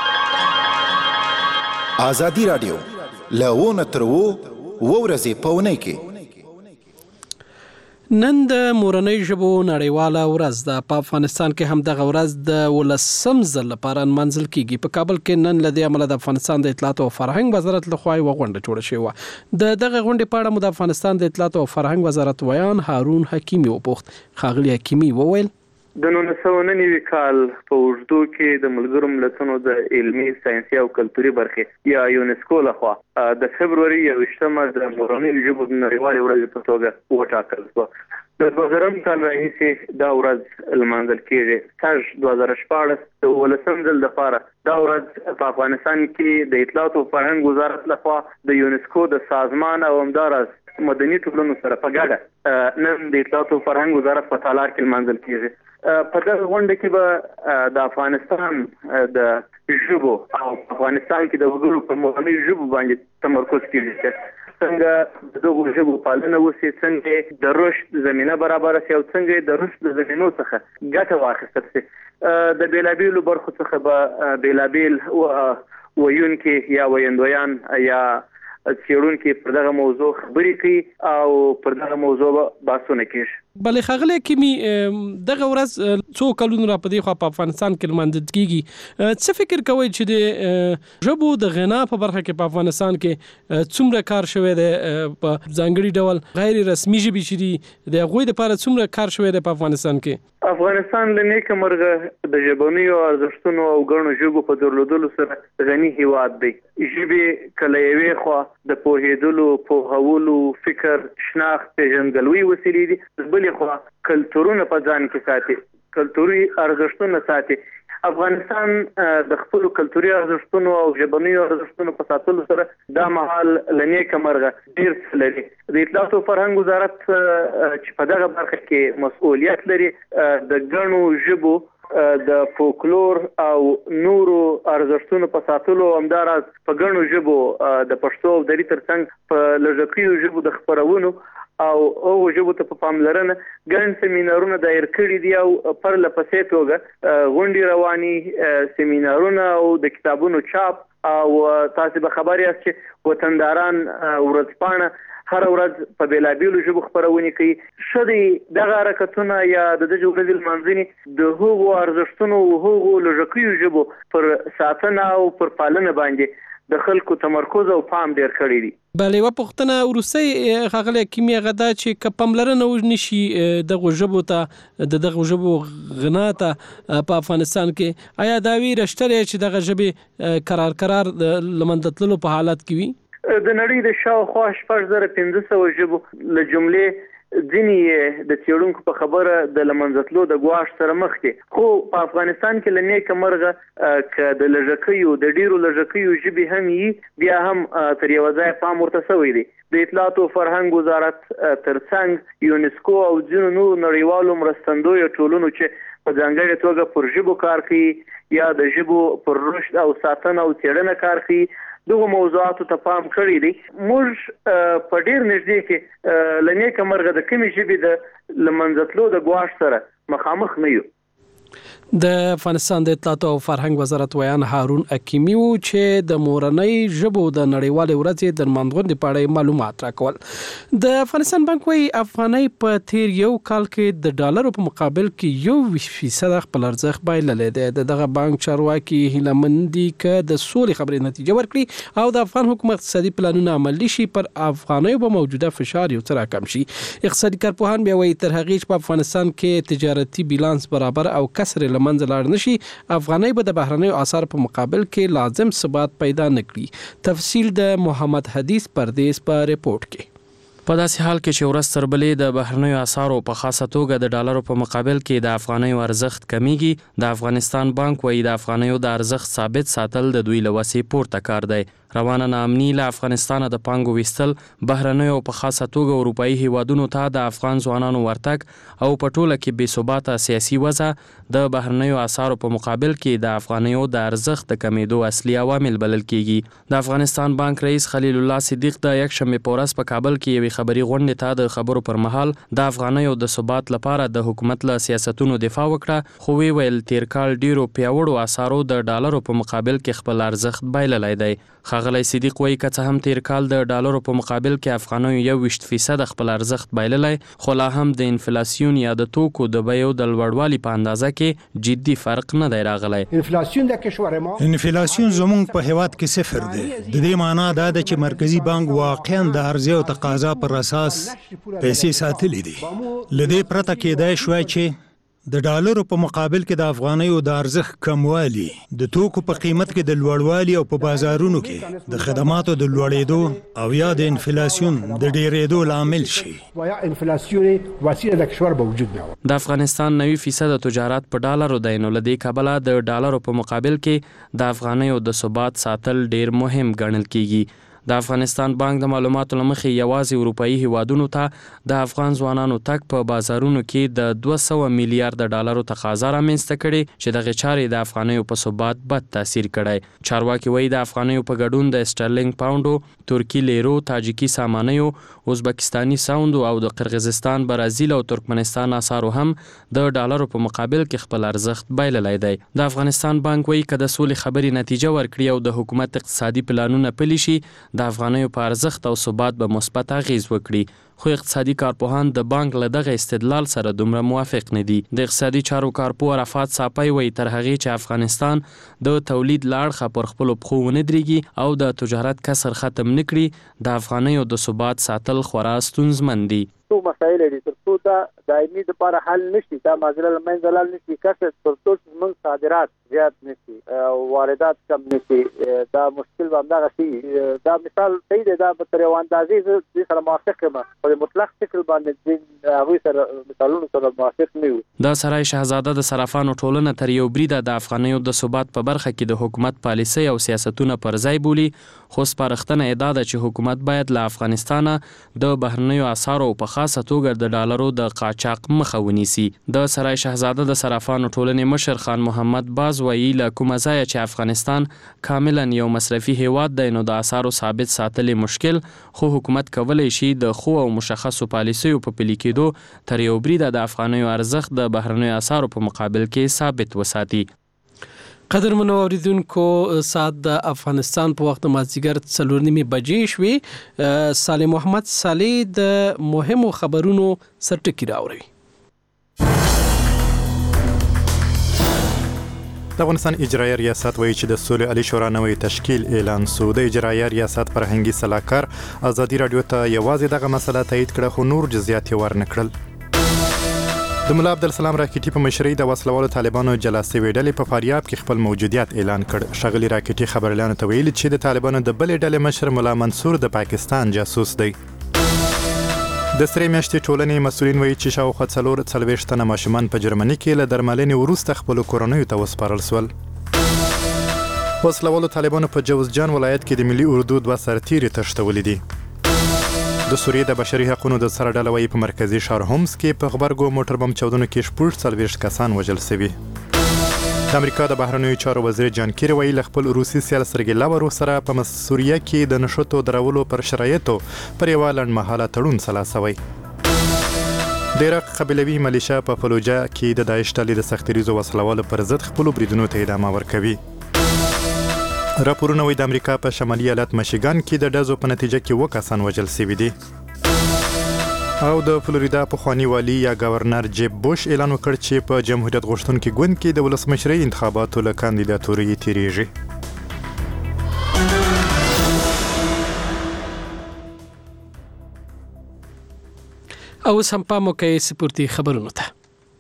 ازادي رادیو لونه ترو ورځې پونه کې نن د مورنۍ ژبو نړیواله ورځ ده. په افغانستان کې هم دغه ورځ د ولسم ځل لپاره نمانځل کیږي. په کابل کې نن له دې امله د افغانستان د اطلاعات او فرهنګ وزارت لخوا یوه غونډه جوړه شوې وه. د دغه غونډې په اړه مو د افغانستان د اطلاعات او فرهنګ وزارت ویان هارون حکیمي وپوښت. ښاغلي حکیمي وویل د نولس سوه نهه نوي کال په اوږدو کې د ملګرو ملتونو د علمي ساینسي او کلتوري برخې یا یونسکو لخوا د فبروري یوویشتمه د مورنۍ ژبو د نړیوالې ورځې په توګه وټاکل شوه. د دوه زرم کال راهیسې دا ورځ لمانځل کېږي. سږ دوه زره شپاړس د اوولسم ځل دپاره دا ورځ په افغانستان کې د اطلاعات او فرهنګ وزارت لخوا د یونسکو د سازمان او همداراز مدني ټولنو سره په ګډه نن د اطلاعات او فرهنګ وزارت په تالار کې لمانځل کېږي. په دغه غونډه کې به د افغانستان د ژبو او افغانستان کې د وګړو په مورنۍ ژبو باندې تمرکز کېږي چې څنګه د دغو ژبو پالنه وشي، څنګه د رشد زمینه برابره شي او څنګه د رشد د زمینو څخه ګټه واخیستل شي. د بیلابیلو برخو څخه به بیلابیل ویونکي یا ویندویان یا څېړونکي پر دغه موضوع خبرې کوي او پر دغه موضوع بحثونه کېږي. بلې ښاغلی حکیمي دغه ورځ څو کلونو را په دې خوا په افغانستان کې لمانځل کېږي. څه فکر کوئ چې د ژبو د غنا په برخه کې په افغانستان کې څومره کار شوی دی؟ په ځانګړي ډول غیر رسمي ژبې چې دي د هغوی دپاره څومره کار شوی دی په افغانستان کې؟ افغانستان له نیکه مرغه د ژبنیو ارزښتونو او ګڼو ژبو په درلودلو سره غني هیواد دی. ژبې کله یوې خوا د پوهېدلو، پوهولو، فکر، شناخت، پېژندګلوۍ وسیلې دي، بلې خوا کلتورونه په ځان کې ساتي، کلتوري ارزښتونه ساتي. افغانستان د خپلو کلتوري ارزښتونو او ژبنیو ارزښتونو په ساتلو سره دا مهال له نیکه مرغه ډېر څه لري. د اطلاعات او فرهنګ وزارت چې په دغه برخه کې مسؤلیت لري د ګڼو ژبو د فولکلور او نورو ارزښتونو په ساتلو همداراز په ګڼو ژبو د پښتو او دري ترڅنګ په لږکیو ژبو د خپرونو او هغو ژبو ته په پاملرنه ګڼ سیمینارونه دایر کړي دي او پرله پسې توګه غونډې رواني سیمینارونه او د کتابونو چاپ او تاسو به خبر یاست چې وطنداران ورځپاڼه هر ورځ په بیلابیلو ژبو خپرونې کوي شدي دغه حرکتونه یا د دغه ورځې لمانځنې د هغو ارزښتونو او هغو لږکیو ژبو پر ساتنه او پر پالنه باندې د خلکو تمرکز او پام ډیر کړی دی. بلې و پښتنه ورسې خغله کیمیا غدا چې کپملرنه ونشي دغه ژبو ته د دغه ژبو غنا ته په افغانستان کې آیا دا وی رشتره چې دغه ژبه قرار قرار لمندتلو په حالت کې وي؟ د نړۍ د شاوخوا شپږ زره پنځه سوه ژبو له جملې ځینې د څېړونکو په خبره د لمنځتلو د ګواښ سره مخ دي، خو په افغانستان کې له نیکه مرغه که د لږکیو د ډیرو لږکیو ژبې هم وي بیا هم تر یوه ځایه پام ورته شوی دی. د اطلاعات او فرهنګ وزارت ترڅنګ یونسکو او ځینو نورو نړیوالو مرستندویو ټولنو چې په ځانګړې توګه پر ژبو کار کوي یا د ژبو پر رشد او ساتنه او څېړنه کار کوي دغه موضوعاتو ته پام کړی دی. موږ په ډیر نږدې کې له نیکه مرغه د کومې ژبې د لمنځتلو د ګواښ سره مخامخ نه یو. د افغانستان د اطلاعات او فرهنګ وزارت ویان هارون حکیمی و چې د مورنۍ ژبو د نړیوالې ورځې د لمانځغونډې په اړه معلومات راکول. د افغانستان بانک وايي افغانۍ په تیر یو کال کې د ډالرو په مقابل کې یو فیصد خپل ارزښت بایللی دی. دغه بانک چارواکي هیله مند دي چې د سولې خبرې نتیجه ورکړي او د افغان حکومت اقتصادي پلانونه عملي شي پر افغانۍ په موجوده فشار یو څه راکم شي. اقتصادي کارپوهان بیا وايي تر هغې چې په افغانستان کې تجارتي بیلانس برابر او کسر لمنځه لاړ نشي افغانۍ به د بهرنیو اسعارو په مقابل کې لازم ثبات پیدا نکړي. تفصیل د محمد حدیث پردیس په ریپورت کې. په داسې حال کې چې ورځ تر بلې د بهرنیو اسعارو په خاصه توګه د ډالرو په مقابل کې د افغانیو ارزښت کمیږي، د افغانستان بانک وايي د افغانیو د ارزښت ثابت ساتل د دوی له وسې پورته کار دی. روانه ناامني له افغانستانه د پانګو ویستل، بهرنیو په خاصه توګه اروپایي هیوادونو ته د افغان ځوانانو ورتګ او په ټوله کې بې ثباته سیاسي وضع د بهرنیو اسعارو په مقابل کې د افغانیو د ارزښت د کمیدو اصلي عوامل بلل کیږي. د افغانستان بانک رئیس خلیل الله صدیق د یکشنبې په ورځ په کابل کې یوې خبري غونډې ته د خبرو پر مهال د افغانیو د ثبات لپاره د حکومت له سیاستونو دفاع وکړه، خو وی ویل تیر کال ډیرو پیاوړو اسعارو د ډالرو په مقابل کې خپل ارزښت بایللی دی. ښاغلی صدیق وایي که څه هم تیر کال د ډالرو په مقابل کې افغانیو یو ویشت فیصد خپل ارزښت بایللی، خو لا هم د انفلاسیون یا د توکو د بیو د لوړوالي په اندازه کې جدي فرق نه دی راغلی. انفلاسیون د کشور ما انفلاسیون زموږ په هیواد کې صفر دی. د دې معنی دا ده چې مرکزی بانک واقعا د عرضه او تقاضا پر اساس پیسې ساتلې دي. لدې پرته کېدای شوی چې د ډالرو په مقابل کې د افغانیو د ارزښت کموالی د توکو په قیمت کې د لوړوالي او په بازارونو کې د خدماتو د لوړېدو او یا د انفلاسیون د ډېرېدو لامل شي. یا انفلاسیون وسیله د کشور به وجود نه. د افغانستان نوي فیصد تجارت په ډالرو دی، نو لدې کبله د ډالرو په مقابل کې د افغانیو د ثبات ساتل ډېر مهم ګڼل کیږي. د افغانستان بانک د معلوماتو له مخې یوازې اروپایي هیوادونو ته د افغان ځوانانو تګ په بازارونو کې د دوه سوه میلیارډ ډالرو تقاضا رامنځته کړې چې دغه چارې د افغانیو په ثبات بد تاثیر کړی. چارواکي وایي د افغانیو په ګډون د اسټرلینګ پاونډو، ترکي لیرو، تاجیکي سامانیو، ازبکستاني ساوندو او د قرغیزستان، برازیل او ترکمنستان اسعارو هم د ډالرو په مقابل کې خپل ارزښت بایللی دی. د افغانستان بانک وایي که د سولې خبرې نتیجه ورکړي او د حکومت اقتصادي پلانونه پلي شي د افغانیو په ارزښت او ثبات به مثبت اغیز وکړي. خو اقتصادي کارپوهان د بانک له دغه استدلال سره دومره موافق نه دي. د اقتصادي چارو کارپوه عرفات صاپی وایي تر هغې چې افغانستان د تولید له اړخه پر خپلو پښو ونه درېږي او د تجارت کسر ختم نه کړي د افغانیو د ثبات ساتل خورا ستونزمن دي. څو مسایل دي تر څو دا دایمي لپاره حل نشي، دا معضله له منځه لاړ نشي، کسر تر څو چې موږ صادرات زیات نشي او واردات کم نشي، دا مشکل به همدغه شي. دا مثال صحیح دی، دا به تر یو اندازې زه دې سره موافق یم، په مطلق شکل باندې هغوی سره مثالونو سره موافق نه یو. د سرای شهزاده د صرافانو ټولنه تر یو بریده د افغانیو د ثبات په برخه کې د حکومت پالیسۍ او سیاستونه پر ځای بولي، خو سپارښتنه یې دا ده چې حکومت باید له افغانستانه د بهرنیو اسعارو په خاصه توګه د ډالرو د قاچاق مخه ونیسي. د سرای شهزاده د صرافانو ټولنې مشر خان محمد باز وایي له کومه ځایه چې افغانستان کاملا یو مصرفي هیواد دی نو د اسعارو ثابت ساتل مشکل، خو حکومت کولی شي د خو او مشخصو پالیسیو په پلي کېدو تر یو بریده د افغانیو ارزښت د بهرنیو اسعارو په مقابل کې ثابت وساتي. قدرمنو اوریدونکو، ساعت د افغانستان په وخت مازدیګر څلور نیمې بجې شوې. صالح محمد صالح د مهمو خبرونو سرټکی راوړي. د افغانستان اجرایي ریاست وایي چې د سولې عالی شورا نوی تشکیل اعلان شو. د اجرایي ریاست فرهنګي سلاکار ازادي رادیو ته یوازې دغه مسله تایید کړه، خو نور جزئیات یې ورنه کړل. د ملا عبدالسلام راکټي په مشرۍ د وسلوالو طالبانو جلا سوي ډلې په فاریاب کې خپل موجودیت اعلان کړ. ښاغلي راکټي خبريالانو ته ویلي چې د طالبانو د بلې ډلې مشر ملا منصور د پاکستان جاسوس دی. د سرې میاشتې ټولنې مسؤلین وایي چې شاوخوا څلور څلوېښت تنه ماشومان په جرمني کې له درملنې وروسته خپلو کورنیو ته وسپارل شول. وسلوالو طالبانو په جوزجان ولایت کې د ملي اردو دوه سرتیري تښتولي دي. د سوریې د بشري حقوقو د سره ډله وایي په مرکزي ښار هومس کې په غبرګو موټر بم چاودنو کې شپږ څلوېښت کسان وژل شوي. د امریکا د بهرنیو چارو وزیر جان کیری وایي له خپل روسي سیال سرګي لاورو سره په سوریه کې د نښتو درولو پر شرایطو پر یوه لنډمهاله تړون سلا شوی. د عراق قبیلوي ملیشه په فلوجه کې د داعش ډلې د سختیریزو وسلوالو پر ضد خپلو بریدونو ته ادامه ورکوي. راپورونه وایي د امریکا په شمالي ایالت مشیګان کې د ډزو په نتیجه کې اووه کسان وژل شوي دي. او د فلوریدا پخواني والي یا گورنر جیب بوش اعلان وکړ چې په جمهوریت غوښتونکي ګوند کې د ولسمشرۍ انتخاباتو له کاندیداتورۍ تیریږي. او اوس هم پام وکړئ سپورتي خبرونو ته.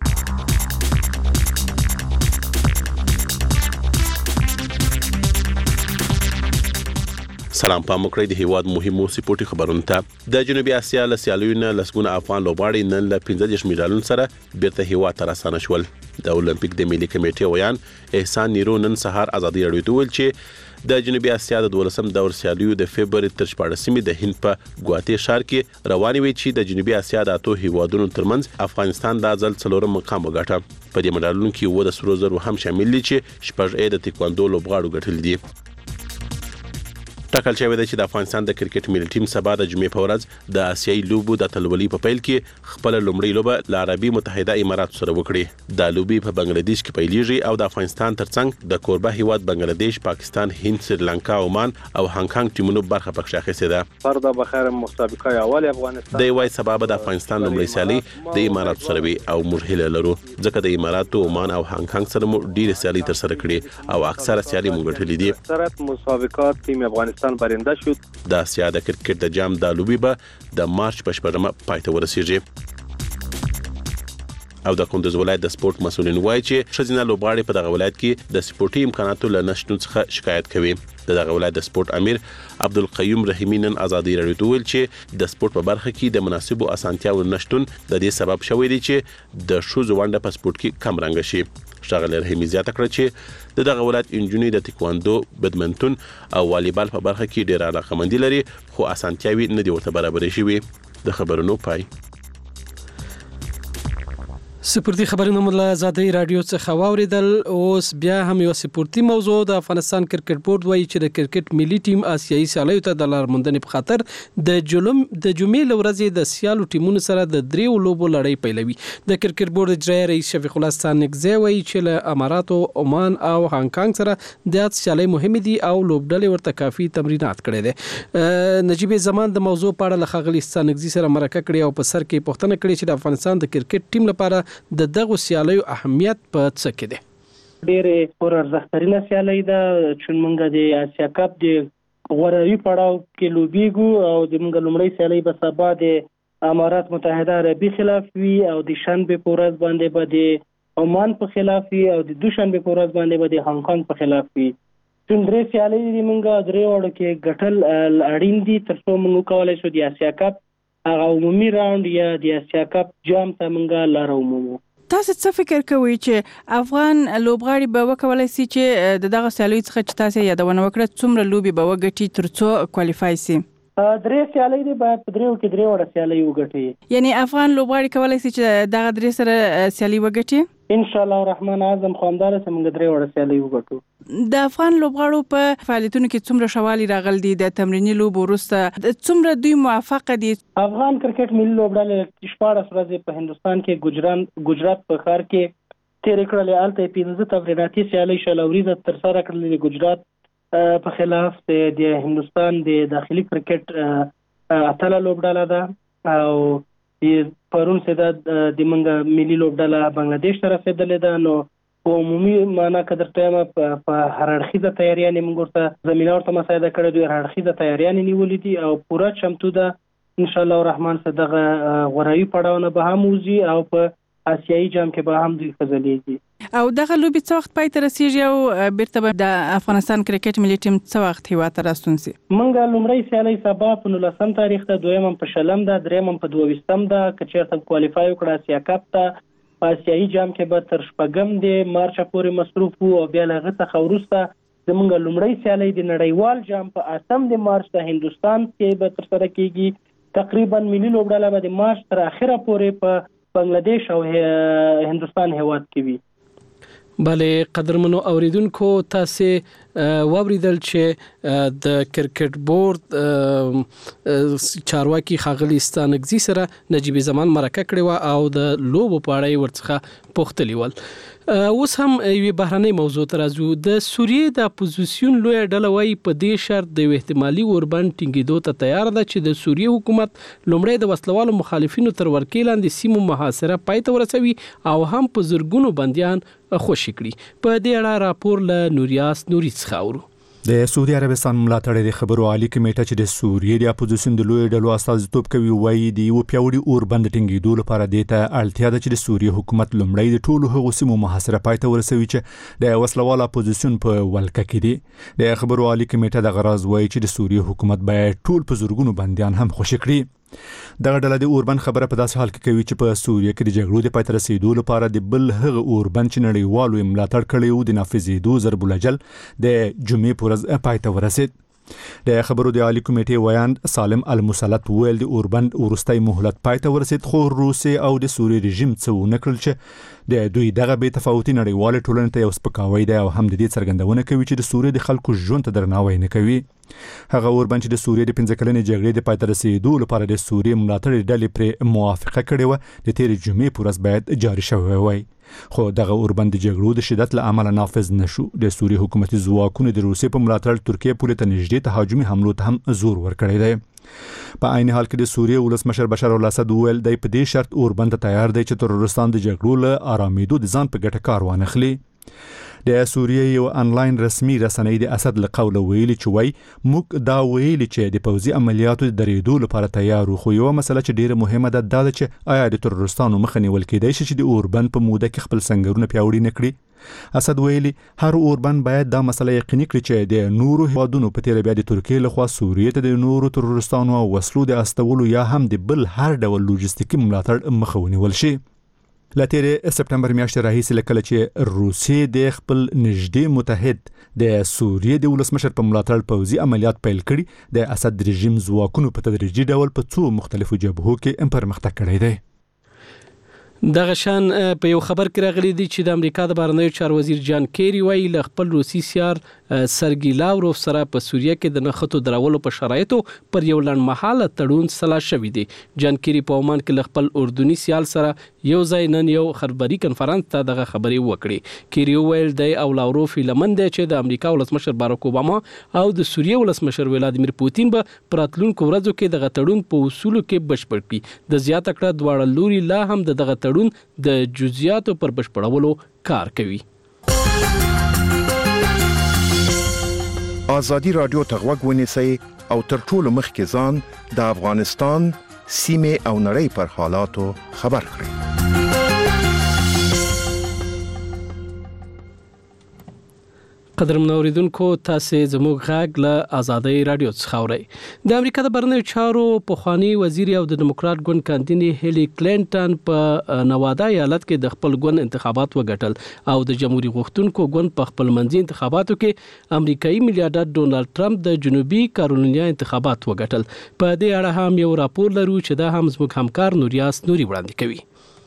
سلام، پام وکړئ د هیواد مهمو سپورتي خبرونو ته. د جنوبي اسیا له سیالیو نه لسګونه افغان لوبغاړي نن له پنځه دېرش میډالونو سره بیرته هیواد ته راستانه شول. د اولمپیک د ملي کمیټې ویان احسان نیرو نن سهار ازادي رادیو ته ویل چې د جنوبي اسیا د دولسم دور سیالیو د فبروري تر شپاړسمې د هند په ګواتې ښار کې روانې وي چې د جنوبي اسیا د اتو هیوادونو ترمنځ افغانستان دا ځل څلورم مقام وګاټه. په دې میډالونو کې اووه د سرو زرو هم شامل دي چې شپږ یې د تکواندو لوبغاړو ګټلي دي. ټاکل شوی دی چې د افغانستان د کرکټ ملي ټیم سبا د جمعې په ورځ د آسیایي لوبو د اتلولۍ په پیل کې خپل لومړی لوبه له عربي متحده اماراتو سره وکړي. د لوبې په بنگلاديش کې پیلېږي او د افغانستان ترڅنګ د کوربه هیواد بنگلاديش، پاکستان، هند، سریلانکا، عمان او هانګ کانګ ټیمونو برخه پکې اخیستې ده. فردا بخیر مسابقه اول افغانستان د وای سبب د افغانستان لومړی سیالي د اماراتو سره وي او موږ هیله لرو ځکه د اماراتو، عمان او هانګ کانګ سره مو ډیره سیالي تر سره کړې او اکثره سیالي موږ ګټلې دي. سره مسابقات ټیم افغانستان برنده شو. د اسیا د کرکټ د جام د لوبي به د مارچ په شپږمه پای ته ورسیږي. او د کندوز ولایت د سپورت مسؤلین وایي چې ښځینه لوبغاړي په دغه ولایت کې د سپورتي امکاناتو له نشټون څخه شکایت کوي. د دغه ولایت د سپورت امیر عبدالقیوم رحیمی نن ازادي رادیو ته ویل چې د سپورت په برخه کې د مناسبو اسانتیاو نشټون د دې سبب شوی دی چې د ښځو ونډه په سپورت کې کم رنګ شي. ښاغلی رحیمی زیاته کړه چې د دغه ولایت انجونې د تکواندو، بدمنټون او والیبال په برخه کې ډېره علاقه‌مندي لري خو اسانتیاوې نه دي ورته برابرې شوي. د خبرونو پای. سپورتي خبرونه مو له ازادي رادیو څخه واوریدل. اوس بیا هم یو سپورتي موضوع. د افغانستان کرکټ بورډ وایي چې د کرکټ ملي ټیم آسیایي سیالیو ته د لارموندنې په خاطر د جلم د جمعې له ورځې د سیالو ټیمونو سره د دریو لوبو لړۍ پیلوي. د کرکټ بورډ اجرایي رئیس شفیق الله ستانکزی وایي چې له اماراتو، عمان او هانګ کانګ سره د سیالۍ مهمې دي او لوبډلې ورته کافي تمرینات کړي دي. نجیب زمان د موضوع په اړه له ښاغلي ستانکزی سره مرکه کړې او په سر کې پوښتنه کړې چې د افغانستان د کرکټ ټیم لپاره د دغه سیالیو اهمیت په څه کې دی. ډېرې پر ارزښتناکه سیالۍ ده چې موږ د آسیا کپ د غوړوي پړاو کې لوبېږو او د موږ لومړی سیالۍ به سبا د امارات متحده عربي خلاف وي او د شنبې په ورځ باندې به د عمان په خلاف وي او د دوشنبې په ورځ باندې به د هانګ کانګ په خلاف وي. چې درې سیالۍ دي موږ درې وړو کې ګټل اړین دي تر څو موږ وکولای شو د آسیا کپ هغه عمومي راوند یا د آسیا کپ جام ته موږ لار ومومو. تاسو څه فکر کوئ چې افغان لوبغاړي به وکولای شي چې د دغه سیالیو څخه چې تاسو یادونه وکړه څومره لوبي به وګټي ترڅو کوالیفای شي؟ درې سیالۍ دي باید په دریو کې درې وړه سیالۍ وګټي. یعنی افغان لوبغاړي کولای شي چې دغه درې سره سیالي وګټي؟ ان شاء الله الرحمن اعظم خو همدارس موږ درې وړه سیالۍ وګټو. د افغان لوبغاړو په فعالیتونو کې څومره شوالي راغلي دي د تمریني لوبو وروسته څومره دوی موفق دي؟ افغان کرکټ ملي لوبډلې شپاړس ورځې په هندستان کې ګجران ګجرات په ښار کې تېرې کړلې. هلته یې پنځه تمریناتي سیالۍ شل ورځې ترسره کړلې. ګجرات په خلاف د هندستان د داخلي کرکټ اتله لوبډله ده او پرون سه د منګه ملي لوبډله بنگلاديش سره رسیدلې ده. نو په عمومي معنا کدر ټایم په هر اړخیزه تیاریانه موږ ورته زمينه ورته مساعده کړې دوی هر اړخیزه تیاریانه نیولې دي او پوره چمتو ده ان شاء الله الرحمن صدقه غوړایي پړاونه به هم وزي او په آسیایي جام کې به هم دوی فضلېږي. او دغه لوبي څو وخت پای ته رسیږي او بیرته د افغانستان کرکټ ملي ټیم څو وخت هیوا ته راستون سي؟ منګه لومړی سیالي سبا په نولسم تاریخ ته، دویم په شلم ده، دریم په دویشتم ده. کچېرته کوالیفای وکړه آسیا کپ ته په آسیایي جام کې به تر شپږم د مارچ پورې مصروف وو او بیا له څخه وروسته زمونږ لومړی سیالي د نړیوال جام په اتم د مارچ د هندستان کې به ترسره کیږي. تقریبا ملي لوبډله به د مارچ تر اخره پورې په بنگلاديش او هندستان هیواد کې وي. بله قدرمنو اوریدونکو تاسو واوریدل چې د کرکټ بورډ چارواکي خاغلی ستانګزي سره نجيب زمان مرکه کړې و او د لوبو په اړه ورڅخه پوښتلی ول. اوس هم یو بهرنۍ موضوع ترازو د سوریې د اپوزیسیون لوی ډله وایي په دې شرط د احتمالي اوربند ټینګېدو ته تیار ده چې د سوریې حکومت لومړی د وسلوالو مخالفینو تر ورکې لاندې سیمو محاصره پای ته ورسوي او هم په زرګونو بنديان خوشي کړي. په دې اړه راپور له نوریاس نوري څخه اورو. د سعودي عربستان ملاتړ د خبرو عالی کمیټه چې د سوریې د اپوزیسیون د لوی ډلو استازیتوب کوي وایي د یو پیاوړي اوربند ټینګېدو لپاره د ته اړتیا ده چې د سوریې حکومت لومړی د ټولو هغو سیمو محاصره پای ته ورسوي چې د وسلوال اپوزیسیون په ولکه کې دي. د خبرو عالی کمیټه د غراض وایي چې د سوریې حکومت باید ټول په زورګونو بنديان هم خوشي کړي. دغه ډله د اوربند خبره په داسې حال کې کوي چې په سوریه کې د جګړو د پای ته رسیدو لپاره د بل هغه اوربند چې نړیوالو ملاتړ کړی و د نافذېدو ضرب الجل د جمعې پر ورځ پای ته ورسید. د خبرو د عالی کمیټې ویاند سالم المسلط ویل د اوربند ورستۍ مهلت پای ته ورسید خو روسي او د سوریې رژیم څو نکړل چې د دوی دغه بې تفاوتي نړیوال ټولنې ته یو سپکاوی دی او هم د دې څرګندونه کوي چې د سوریې د خلکو ژوند ته درناوی نه کوي. هغه اوربند چې د سوریې د پنځه کلنې جګړې د پای ته رسیدو لپاره د سوریې ملاتړ ډلې پر موافقه کړې و د تیر جمعې پر ورځ باید جاري شوی وای. خو دغه اوربند د جګړو د شدت له امله نافذ نشو. د سوریې حکومتي ځواکونو د روسیې په ملاتړ ترکیه پورې ته نږدې تهاجمي حملو ته هم زور ورکړی دی. په عین حال کې د سوریې ولسمشر بشار الاسد ویل دی په دې شرط اوربند تیار دی چې ترورستان د جګړو له آرامېدو د ځان په ګټه کار وانخلي. د سوریې یو انلاین رسمي رسنۍ د اسد له قوله ویلي چې وای موږ دا ویلي چې د پوځي عملیاتو د درېدو لپاره تیار خو یو مسله چې ډیره مهمه ده دا چې آیا د ترورستانو مخه نیول کېدای شي چې د اوربند په موده کې خپل سنگرونه پیاوړي نکړي. اسد ویلي هر اوربند باید دا مسله یقیني کړي چې د نورو هیوادونو په تیر بیا د ترکیې لخوا سوریې ته د نورو ترورستانو او وسلو د استولو یا هم د بل هر ډول لوجستیکي ملاتړ مخه ونیول شي. لاتیرې سپټمبر میاشتې راهیسې لکه چې روسیې د خپل نږدې متحد د سوریې د ولسمشر په ملاتړ پوځي عملیات پیل کړي د اسد رژیم ځواکونو په تدریجي ډول په څو مختلفو جبهو کې پرمختګ کړی دی. دغه شان په یو خبر کې راغلی دی چې د امریکا د بهرنیو چارو وزیر جان کیری وایي له خپل روسي سیار سرګي لاوروف سره په سوریه کې د نښتو درولو په شرایطو پر یو لنډمهاله تړون سلا شوی دی. جان کیری په عمان کې له خپل اردني سیال سره یو ځای نن یو خبري کنفرانس ته دغه خبرې وکړي. کیری ویل دی او لاوروف لمن دی چې د امریکا ولسمشر باراک اوباما او د سوریه ولسمشر ولادیمیر پوتین به پراتلونکو ورځو کې دغه تړون په اصولو کې بشپړ کړي. د زیاته کړه دواړه لوري لا هم د دغه تړون د جزئیاتو پر بشپړولو کار کوي. ازادي رادیو ته غوږ ونیسئ او تر ټولو مخکې ځان د افغانستان سیمې او نړۍ پر حالاتو خبر کړئ. قدرمن اوریدونکو تاسو زموږ غږ له آزادۍ رادیو څخه اورئ. د امریکا د بهرنیو چارو پخوانی وزیر او د دیموکرات ګوند کاندینی هیلی کلینټن په نوادا ایالت کې د خپل ګوند انتخابات وګټل او د جمهوریت غوښتونکو ګوند په خپل منځي انتخاباتو کې امریکایي میلیارډر ډونالد ټرمپ د جنوبي کارولینیا انتخابات وګټل. په دې اړه هم یو راپور لرو چې دا هم زموږ همکار نوریاس نوري وړاندې کوي.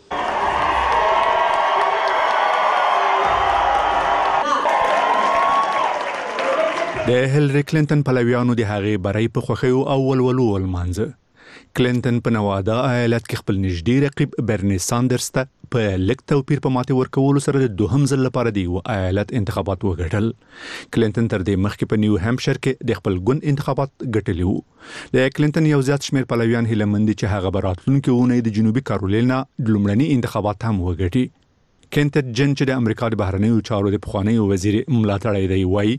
د هیلری کلینټن پلویانو د هغې برای په خوښیو او ولولو ولمانځه. کلینټن په نوادا ایالت کې خپل نږدې رقیب برني ساندرز ته په لږ توپیر په ماتې ورکولو سره د دوهم ځل لپاره د یو ایالت انتخابات وګټل. کلینټن تر دې مخکې په نیو همشر کې د خپل ګوند انتخابات ګټلی وو. د کلینټن یو زیات شمېر پلویان هیله مند دي چې هغه به راتلونکي اونۍ د جنوبي کارولینا لومړني انتخابات هم وګټي. کینټ جن چې د امریکا د بهرنیو چارو د پخوانی وزیر ملاتړی دی وایي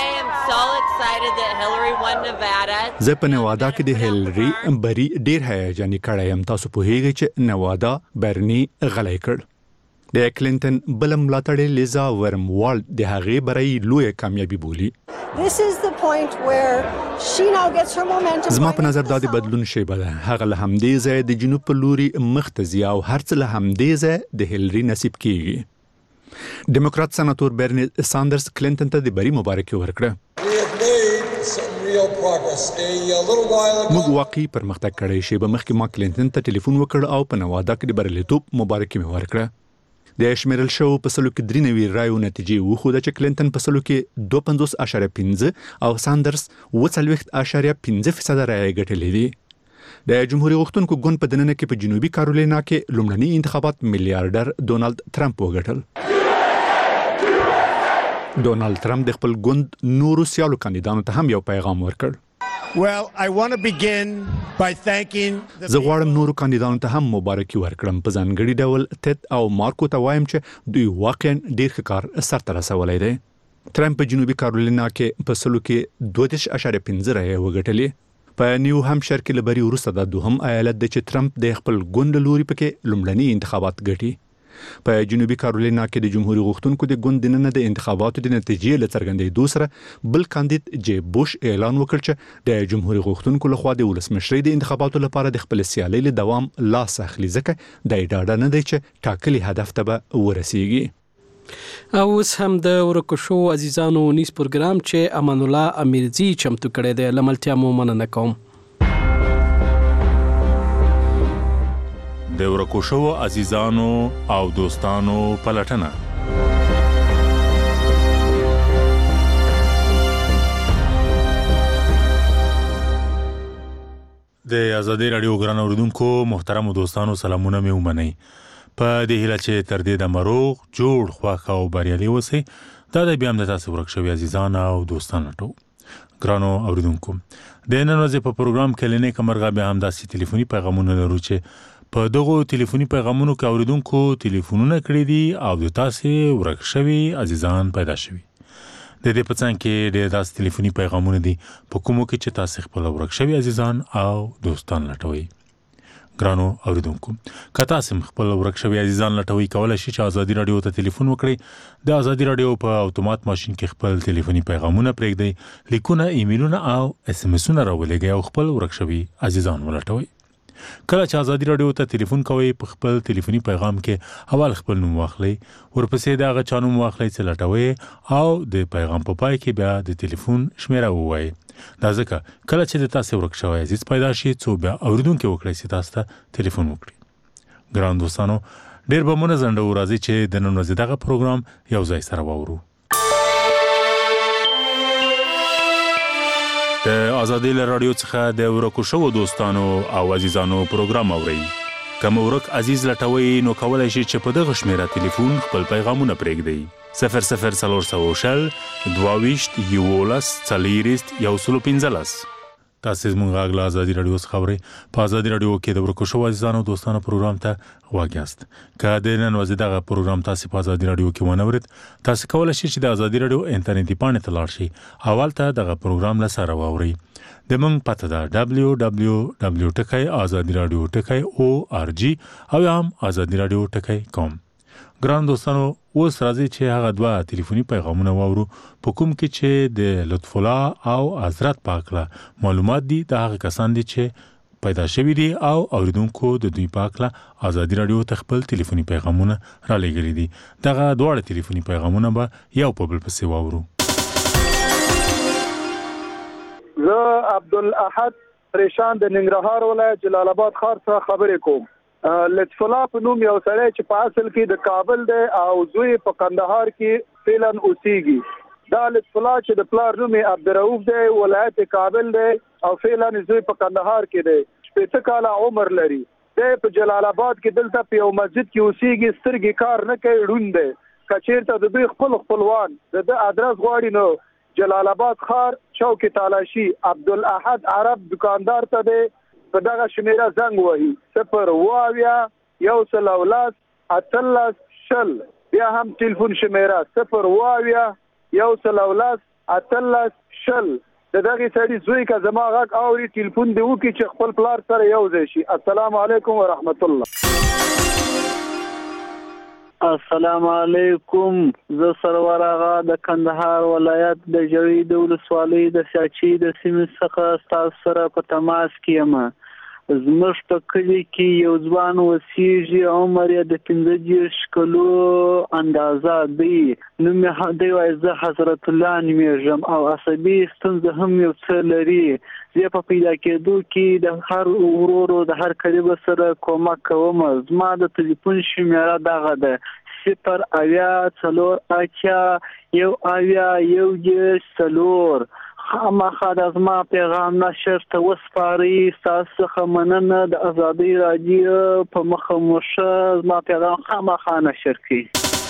زه په نوادا کې د هیلری بری ډیر هیجاني کړی یم. تاسو پوهیږئ چې نوادا برني غلی کړ. د کلینټن بل ملاتړی لیزا ورموالد د هغې برای لویه کامیابي بولي. زما په نظر دا د بدلون شیبه ده. هغه له همدې ځایه د جنوب په لوري مخ ته ځي او هر څه له همدې ځایه د هیلری نصیب کیږي. ډیموکرات سناتور برني ساندرز کلینټن ته د بری مبارکي ورکړه. موږ واقعي پرمختګ کړی شی. به مخکې ما کلینټن ته ټلیفون وکړ او په نوادا کې د بریالیتوب مبارکي مې ورکړه. د شمیرل شو په سلو کې درې نوي رایو نتیجې وښوده چې کلینټن په سلو کې دوه پنځوس اعشاریه پنځه او ساندرز اوه څلوېښت اعشاریه پنځه فیصده رایې ګټلې دي. د جمهوریت غوښتونکو ګوند په دننه کې په جنوبي کارولینا کې لومړني انتخابات میلیارډر ډونالد ټرمپ وګټل. ډونالد ټرمپ د خپل ګوند نورو سیالو کاندیدانو ته هم یو پیغام ورکړ. Well, I want to begin by thanking زه غواړم نورو کاندیدانو ته هم مبارکي ورکړم. په ځانګړي ډول تد او مارکو ته وایم چې دوی واقعا ډیر ښه کار سرته رسولی دی. ټرمپ په جنوبي کارولینا کې په سلو کې دوه دېرش اعشاریه پنځه رایې وګټلې. په نیو همشر کې له بري وروسته دا دوهم ایالت دی چې ټرمپ د خپل ګوند لوري پکې لومړني انتخابات ګټي. په جنوبي کارولینا کې د جمهوریت غوښتونکو د ګوند دننه د انتخاباتو د نتیجې له څرګندېدو سره بل کاندید جیب بوش اعلان وکړ چې د جمهوریت غوښتونکو لخوا د ولسمشرۍ د انتخاباتو لپاره د خپل سیالۍ له دوام لاس اخلي ځکه د ډاډه نه دی چې ټاکلي هدف ته به ورسیږي. او اوس هم د ورکو شو عزیزانو نیس پروګرام چې امان الله امیرزی چمتو کړی دی. لملتیا مو مننه کوم. د ورکو شو عزیزانو او دوستانو پلټنه. د آزادۍ رادیو ګران اوریدونکو محترم دوستانو سلامونه مې ومنئ. په دې هیله چې تر دې د مروغ جوړ خوښ او بریالي اوسئ. دا د بیا هم د تاسو ورک شوي عزیزان او دوستان ټول ګرانو اوریدونکو. د نن ورځې په پروګرام کې لنې کمرغه بیا هم داسې ټلیفوني پیغامونه لرو چې په دغه ټلیفوني پیغامونو کې اوریدونکو ټلیفونونه کړی دي او د تاسو ورک شوي عزیزان پیدا شوي. د دې په څنګ کې ډېر داسې ټلیفوني پیغامونه دي په کومو کې چې تاسو خپل ورک شوي عزیزان او دوستان لټوي. ګرانو اوریدونکو که تاسو خپل ورک شوي عزیزان لټوي کولای شئ چې آزادي رادیو ته ټلیفون وکړئ. د آزادي رادیو په اتومات ماشين کې خپل ټلیفوني پیغامونه پرېږدئ، لیکونه، ایمیلونه او اس ام اسونه راولېږئ او خپل ورک شوي عزیزان ولټوي. کله چې آزادي رادیو ته ټلیفون کوئ په خپل ټلیفوني پیغام کې اول خپل نوم واخلئ، ورپسې د هغه چا نوم واخلئ چې لټوئ او د پیغام په پای کې بیا د ټلیفون شمیره ووایئ. دا ځکه کله چې د تاسو ورک شوی عزیز پیدا شي څو بیا اوریدونکي وکړئ چې تاسو ته ټلیفون وکړي. ګران دوستانو ډېر به مو نه ځنډو، راځئ چې د نن ورځې دغه پروګرام یو ځای سره واورو. د آزادۍ له رادیو څخه د ورکو شوو دوستانو او عزیزانو پروګرام اورئ. که مو ورک عزیز لټوئ نو کولی شئ چې په دغه شمیره ټلیفون خپل پیغامونه پرېږدئ. صفر صفر څلور سوه شل دوه ویشت یولس څلېرویشت یو سل پنځلس. تاسو زموږ غږ له آزادي رادیو څخه اورئ. په آزادي رادیو کې د ورکو شوو عزیزانو دوستانو پروګرام ته غوږ یاست. که د نن ورځې دغه پروګرام تاسو په آزادي رادیو کې ونه اورئ، تاسو کولی شئ چې د آزادي رادیو انټرنیټي پاڼې ته لاړ شئ او هلته دغه پروګرام له سره واورئ. د موږ پته ده ډبلیو ډبلیو ډبلیو ټکی آزادي رادیو ټکی او آر جی او هم آزادي رادیو ټکی کام. ګران دوستانو اوس راځي چې هغه دوه ټلیفوني پیغامونه واورو په کوم کې چې د لطف الله او حضرت پاکله معلومات دي د هغه کسان دي چې پیدا شوی دي او اوریدونکو د دوی پاکله ازادي رادیو ته خپل ټلیفوني پیغامونه را لېږلي دي دغه دواړه ټلیفوني پیغامونه به یو په بل پسې واورو. زه عبدالاحد پریشان د ننګرهار ولایت جلال آباد ښار څخه خبرې کوم. لطف الله په نوم یو سړی چې په اصل کې د کابل دی او زوی په کندهار کې فعلا اوسېږي. دا لطف الله چې د پلار نوم یې عبدالرؤف دی ولایت کابل دی او فعلا زوی په کندهار کې دی. شپېته کاله عمر لري. دی په جلال آباد کې دلته په یو مسجد کې اوسېږي سترګې کار نه کوي ړوند دی. که چېرته د دوی خپل خپلوان د ده ادرس غواړي نو جلال آباد ښار چوک تالاشي عبدالاحد عرب دکاندار ته دی په دغه شمیره زنګ وهي صفر اووه اویا یو سل او لس اتلس شل بیا هم ټلیفون شمیره صفر اووه اویا یو سل او لس اتلس شل د دغه سړي زوی که زما غږ اوري ټلیفون دی وکړي چې خپل پلار سره یو ځای شي. السلام علیکم ورحمت الله. السلام علیکم. زه سرور آغا د کندهار ولایت د جوی د ولسوالۍ د سیاچي د سیمې څخه ستاسو سره په تماس کې یم. زموږ په کلي کې یو ځوان اوسېږي عمر یې د پنځه دېرش کلو اندازه دی. نوم یې دی وایي زه حضرت الله نومېږم او عصبي ستونزه هم یو څه لري. زه په پیدا کېدو کې د هر ورورو د هر کلیبه سره کومک کوم. زما د ټلیفون شمیره دغه ده صفر اویا څلور اتیا یو اویا یو دېرش څلور. خامخا د زما پیغام نشر ته وسپارئ. ستاسو څخه مننه. د ازادۍ راډیو په مخه مو ښه زما پیغام خامخا نشر کړئ.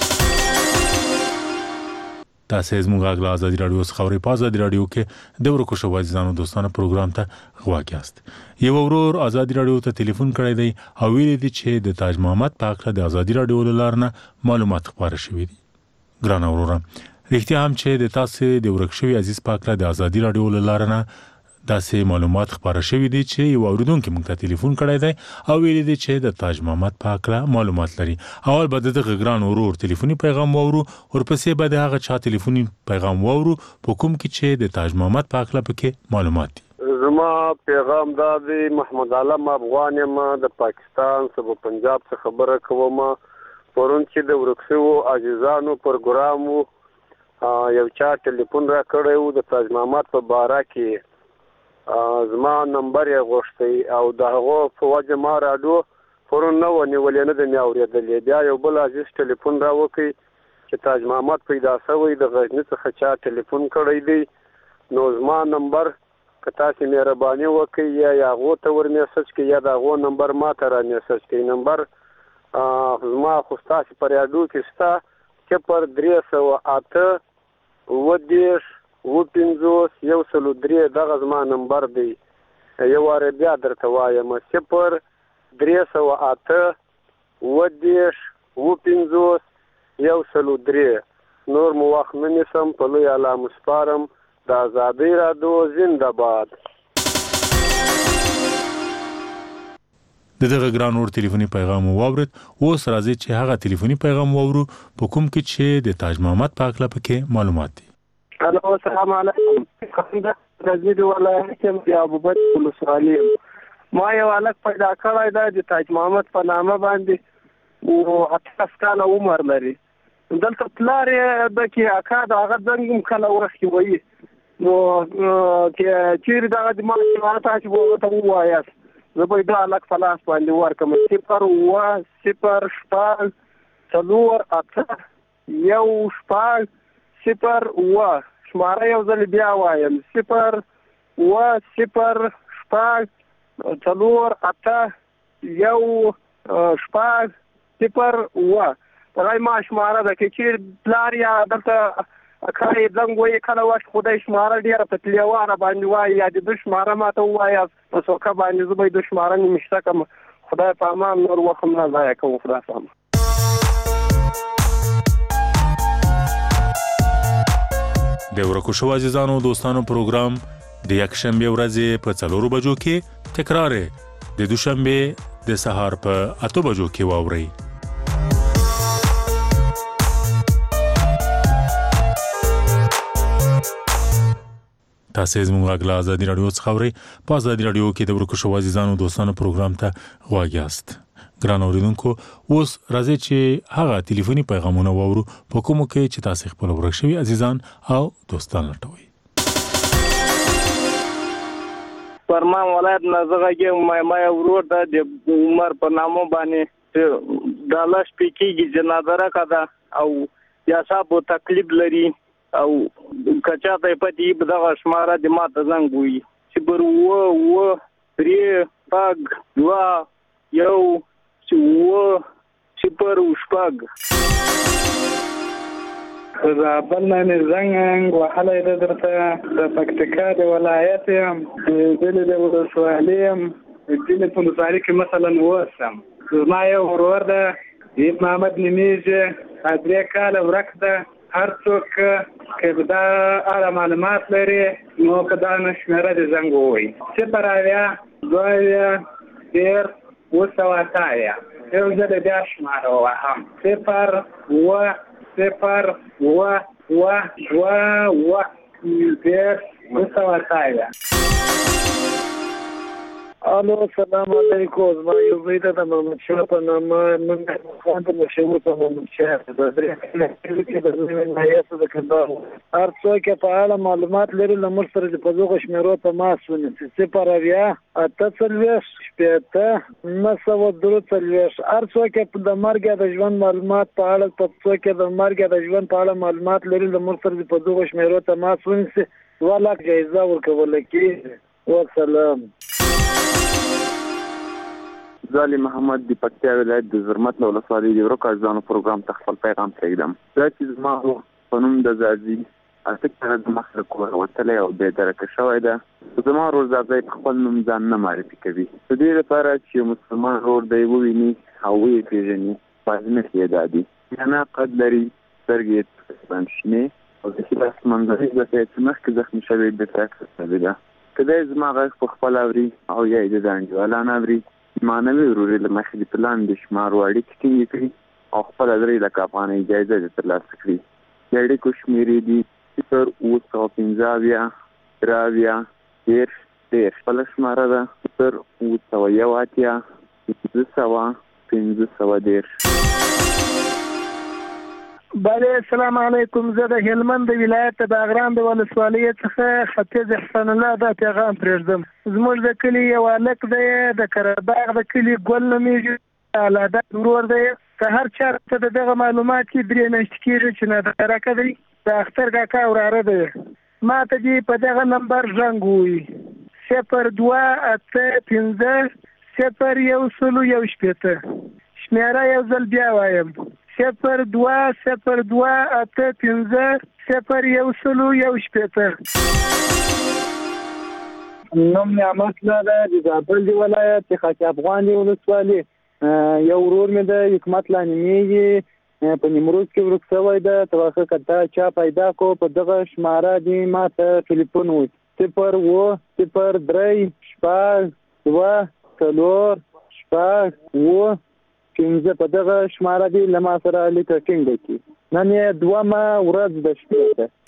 تاسو زموږ غږ له ازادي رادیو څخه اورئ. په ازادي رادیو کې د ورکو شو عزیزانو دوستانو پروګرام ته غواړئ یاست. یو ورور ازادي رادیو ته ټلیفون کړی دی او ویلي دی چې د تاج محمد پاکله د ازادي رادیو لارنه معلومات خبره شوې دي. ګران وروره رښتیا هم چې د تاسو د ورک شوی عزیز پاکله د ازادي رادیو لارنه داسې معلومات خبره شوې دي چې یو اوریدونکو موږ ته ټلیفون کړی دی او ویلي دی چې د تاج محمد پاکله معلومات لري. اول به دغه ګران ورور ټلیفوني پیغام واورو ورپسې به دغه چا ټلیفوني پیغام واورو په کوم کې چې د تاج محمد پاکله پکې معلومات دي. زما پیغام دا دی محمد علم افغان یم د پاکستان صوبه پنجاب څخه خبره کوم. پرون چې د ورک شوو عزیزانو پروګرام یو چا ټلیفون را کړی و د تاج محمد په باره کې زما نمبر یې غوښتی او د هغو په وجه ما راډیو پرون نه و نیولې نه ده مې اورېدلې. بیا یو بل عزیز ټلیفون را وکړي چې تاج محمد پیدا شوی د غزني څخه چا ټلیفون کړی دی نو زما نمبر که تاسې مهرباني وکړئ یا هغو ته ور میسج کړئ یا د هغو نمبر ما ته را میسج کړئ. نمبر زما خو ستاسې په راډیو کې شته صفر درې سوه اته اووه دېرش اووه پنځوس یو سلو درې دغه زما نمبر دی. یو واره بیا درته وایم صفر درې سوه اته اووه دېرش اووه پنځوس یو سلو درې. نور مو وخت نه نیسم په لوی الله مو سپارم. د ازادۍ راډیو زنده باد. د دغه ګران ور ټلیفوني پیغام واورید. اوس راځي چې هغه ټلیفوني پیغام واورو په کوم کې چې د تاج محمد پاکله پکې معلومات دي. الو السلام علیکم. غزنی ولایت کې ابوبکر ولسوالۍ. ما یو الک پیدا کړی دا د تاج محمد په نامه باندې او اتلس کاله عمر لري. دلته پلار یې د کې اکا د هغه زنګ کله ورخي وایي نو چې چیرې دغه د ما تاسو ته ووایاست زه به دا الک فلاس باندې ورکم صفر اووه صفر شپږ څلور اته یو شپږ صفر اووه شماره یو ځل بیا وایم صفر اووه صفر شپږ څلور اته یو شپږ صفر اووه. دغه ما شماره ده کې چې پلار یا دلته کای زنګ وایي کله واش خدای شماره ډیره په تلیواره باندې وایي یا د شماره ماته وایي په څوکه باندې زه به د شماره نمشته کوم. خدای په امان نور وخت نه ضایع کوم. خدای په امان. د ورکو شو عزیزانو دوستانو پروګرام د یکشنبه ورځې په څلورو بجو کې تکرار د دوشنبه د سهار په اته بجو کې واوري. تاسو زموږ غلا ازادي رادیو څخه اورئ. په ازادي رادیو کې د ورکو شو عزیزانو دوستانو پروګرام ته غواړئ یاست. ګران اوریدونکو اوس راځي چې هغه ټلیفوني پیغامونه وورو په کومو کې چې تاسو خپل ورک شوی عزیزان او دوستان لټوي. فرمان ولایت نازغه ما ما ورور د عمر په نامو باندې د لاس پکېږي جنازه کده او یا صاحب تکلیف لري او کچا ته پتی دغه شماره د ماته زنګ وي چې بر و و پرې پاګ دوا یو چې صفر وشپږ زابل نه زنګ وحاله د درته د پکتیکا د ولایت یم د د ولسوالیم د دې په ولسوالۍ کې مثلا وسم زما یو ورور ده یې محمد نمیجه ادرې کاله ورک ده هر څوک کې دا اړه معلومات لري نو په دا نشمره د زنګ ووي صفر اویا دوه ډېر وسواتایا یو ځل بیا شماره وهم صفر و صفر و و و و ډېر وسواتایا. الو السلام علیکم. ما یو ویډیو د محمد شاه په نامه موږ خواته مشهور په محمد شاه د درې کې د نوې نایاسه د کندهار هر څوک په اړه معلومات لري لمر سره په دغه شمیرو ته ماسونه صفر اویا اته څلوېښت شپېته نهه سوه درې څلوېښت هر څوک د مرګ د ژوند معلومات په اړه په څوک د مرګ د ژوند په اړه معلومات لري لمر سره په دغه شمیرو ته ماسونه دوه لک جایزه ورکول کېږي. والسلام. زالي محمد د پکتیا ولایت د زرمت له ولسوالۍ د ورکو ځانو پروګرام ته خپل پیغام پرېږدم. دا چې زما په نوم د زازي اته کړه د مخ له کوره وتلی او بې درکه شوی ده. زما ورور زازی خپل نوم ځان نه معرفي کوي. د دې لپاره چې مسلمان ورور دی وویني او ویې پېژني باید یې دا دي نه قد لري سترګې یې بند شنې او د ښي لاس منظرې ځکه چې مخکې زخمي شوی بېرته اخیستلی ده. که دی زما غږ په خپل اوري او یا یې د انډیوالان اوري معنوي وروري له مخې د پلان د شمارو اړیکې ټینګې کړي او خپله درې لکه افغانۍ جایزه دې ترلاسه کړي. د اړیکو شمېرې دي صفر اووه سوه پنځه اویا درې اویا دېرش دېرش بله شماره ده صفر اووه سوه یو اتیا پنځه سوه پنځه سوه دېرش. بله السلام علیکم. زه د هلمند د ولایت د باغران د ولسوالۍ څخه ختیځ احسان الله دا پیغام پرېږدم. زموږ د کلي یو هلک دی د کرهباغ د کلي ګل نومیږي الاده ورور دی. که هر چا ته د دغه معلومات کې درې میاشتې کېږي چې نادرکه دی د اختر کاکا وراره دی. ما ته دې په دغه نمبر زنګ ووایي صفر دوه اته پنځه صفر یو سلو یو شپېته. شمېره یو ځل بیا وایم صفر دوه صفر دوه اته پنځه صفر یو سلو یو شپېته. نوم نعمت الله ده د زابل د ولایت د خاک افغان د ولسوالۍ. یو ورور مې د حکمت لا نومیږي په نیمروز کې ورک شوی ده. توخه کته چا پیدا کو په دغه شماره دې ما ته ټلیفون وکړ صفر اووه صفر درې شپږ دوه څلور شپږ اووه پنځه په دغه شماره دې له ما سره اړیکه ټینګه کړي. نن یې دومه ورځ د شپې ده.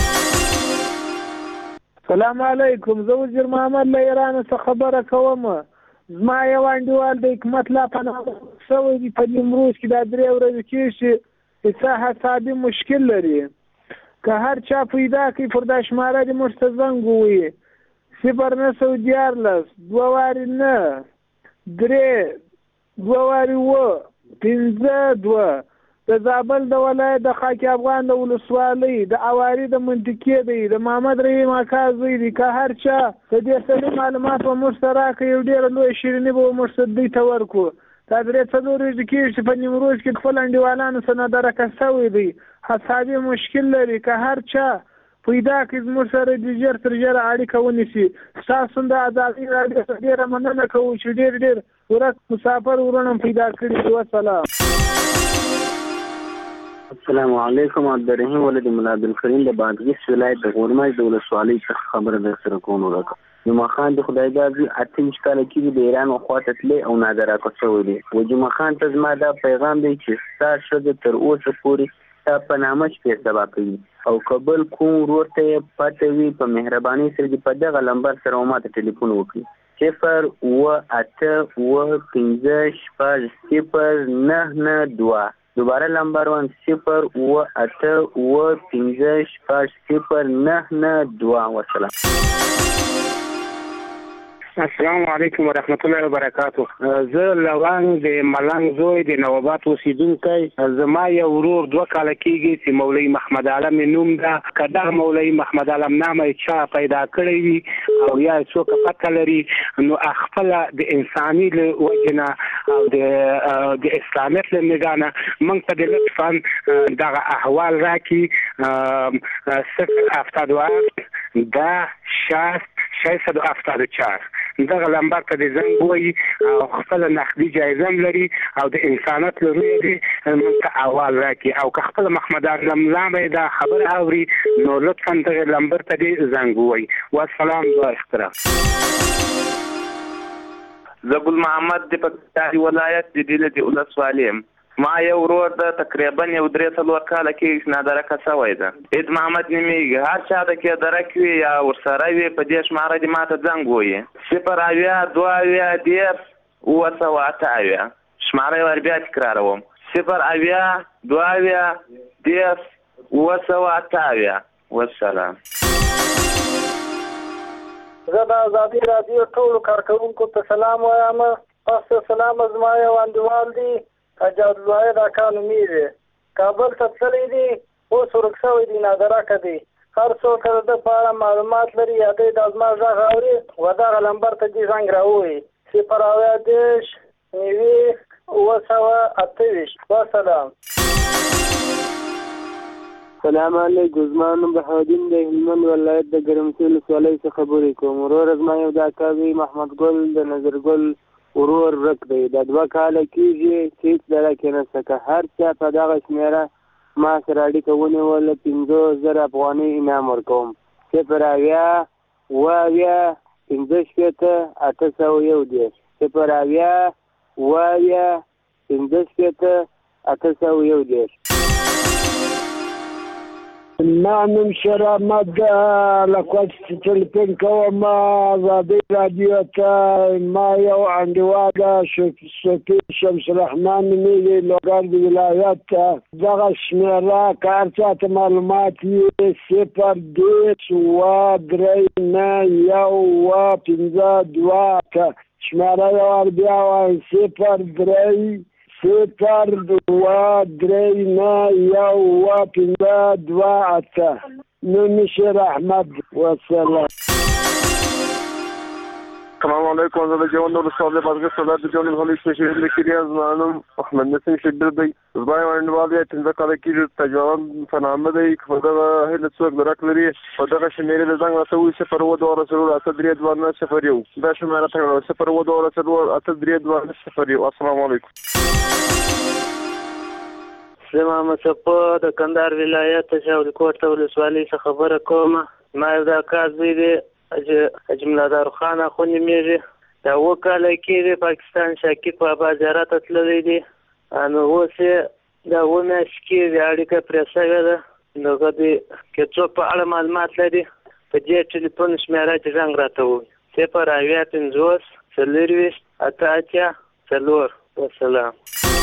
سلام علیکم. زه وزیر محمد له ایران څخه خبره کوم. زما یو انډیوال د حکمت لا په نامه شوی دی په نیمروز کې دا درې ورځې کېږي چې حسابي مشکل لري. که هر چا پیدا کړي پر دا شماره دې موږ ته زنګ ووایي صفر نه سوه دیارلس دوه وارې نه درې دوه وارې اووه پنځه دوه د زابل د ولایت د خاک افغان د ولسوالۍ د اواري د منطقې دی د محمد رحیم اکا زوی دی. که هر چا د دې سړي معلومات به موږ ته راکړي یو ډېره لویه شیریني به موږ ته دوی ته ورکړو. دا درې څلور ورځې کېږي چې په نیمروز کې خپل انډیوالانو سره نادرکه شوی دی حسابي مشکل لري. که هر چا پیدا کړي زموږ سره د ژر تر ژره اړیکه ونیسي. ستاسو د ازادي راډیو څخه ډېره مننه کوو چې ډېر ډېر ورک مسافر ورونه پیدا کړي. وسلام. السلام علیکم. عبدالرحیم ولد مولا عبدالکریم د بادغیس ولایت د غورمج د ولسوالۍ څخه خبره در سره کوم وکړه. جمعه خان د خدای دازي اته ویشت کاله کېږي د ایران خواته تللی او نادرکه شوی دی. و جمعه خان ته زما دا پیغام دی چې ستا ښځه تر اوسه پورې په نامه شپې سبا کوي او قبل کوم ورور ته پته وي په مهرباني سره په دغه لمبر سره ماته ټلیفون وکړي صفر اوه اته اوه پنځه شپږ صفر نه نه دوه. دوباره لمبر وان صفر اوه اته اوه پنځه شپږ صفر نه نه دوه. وسلام. السلام علیکم ورحمت الله وبرکاته. زه لوان د ملنګ زوی د نوبات اوسیدونکی. زما یو ورور دوه کاله کېږي چې مولوي محمد عالم نوم ده. که دغه مولوي محمد عالم نامه چا پیدا کړی وي او یا څوک پته لري نو خپله د انساني له وجې نه او د اسلامیت له نګاه نه موږ ته د لطفا دغه احوال راکړي. صفر هفتاد و هفت ده شصت ششصد و هفتاد و چهار دغه لمبر ته د زنګ وایي او خپله نقدي جایزه هم لري او د انسانیت له رویه دې موږ ته احوال راکړي. او که خپله محمد عالم نامه یې دا خبره اوري نو لطفا دغه لمبر ته دې زنګ ووایي. والسلام و احترام. زه ګل محمد د پکتیا ولایت د ډیله د ولسوالۍ یم. ما یو ورور ده تقریبا یو درې څلور کاله کې نادرکه شوی ده. عید محمد نومیږي. هر چا د کې درک وي یا ورسره وي په دې شماره دې ماته زنګ ووایي. صفر اویا دوه اویا دېرش اووه سوه اته اویا. شماره یې ور بیا تکراروم. صفر اویا دوه اویا دېرش اووه سوه اته اویا. والسلام. زه د ازادي راډیو ټولو کارکوونکو ته سلام وایم. تاسو سلام زما یو انډیوال دی حجاد الواحد اکا نومیږي. کابل ته تللی دی اوس ورک شوی دی نادرکه دی. هر څوک د ده په اړه معلومات لري یا دی د زما غږ اوري و دغه لمبر ته دې زنګ راووایي صفر اویا دېرش نوي اووه سوه اته ویشت. وسلام. سلام علیکم. زما نوم بهاودین د هلمند ولایت د ګرمسیر ولسوالۍ څخه خبرې کوم. ورور زما یو د اکا زوی محمد ګل د نظر ګل ورور ورک دی. د دوه کاله کېږي چې هېڅ ډله کې نشته. که هر چا په دغه شمېره ما سره اړیکه ونیوله پنځه زره افغانۍ انعام ورکوم. صفر اویا اوه اویا پنځه شپېته اته سوه یو دېرش. صفر اویا اوه اویا پنځه شپېته اته سوه یو دېرش. ما نوم شیر احمد له کوټ ټلیفون کوم ازادي راډیو ته. ما یو انډیوال شفیع شمس الرحمن نومیږي لوګر د ولایت ته. دغه شمېره که هر چا ته معلومات وي صفر دېرش اوه درې نه یو اوه پنځه دوه اته. شمېره یې ور بیا وایم صفر درې صفر دوه درې نه یو اووه پنځه دوه اته. نوم مې شیر احمد. وسلام. السلام علیکم. زه د جوان ولسوالۍ بازګر صدر د جوان ولسوالۍ سپیشل لیکري. زما نوم احمد نسیم شبیر دی. زما یو انډیوال دی پنځه کاله کېږي تجوان په نامه دی. په دغه هیله څوک درک لري په دغه شمېرې د زنګ راته وایي صفر اووه دوه څلور اته درې دوه نه صفر یو. دا شمېره ته کړه صفر اووه دوه څلور اته درې دوه نه صفر یو. السلام علیکم. زه محمد صفا د کندهار ولایت شاول کوټ ولسوالۍ څخه خبره کوم. ما یو د اکا زوی دی حاجي ملادار خان اخو نومیږي. دا اووه کاله کېږي پاکستان شاکر بابا زیارت ته تللی دی. نو اوس یې دا اووه میاشتې کېږي اړیکه پرې شوې ده. نو که د که څوک په اړه معلومات لري په دې ټلیفون شمېره چې زنګ راته ووایي صفر اویا پنځوس څلرویشت اته اتیا څلور. وسلام.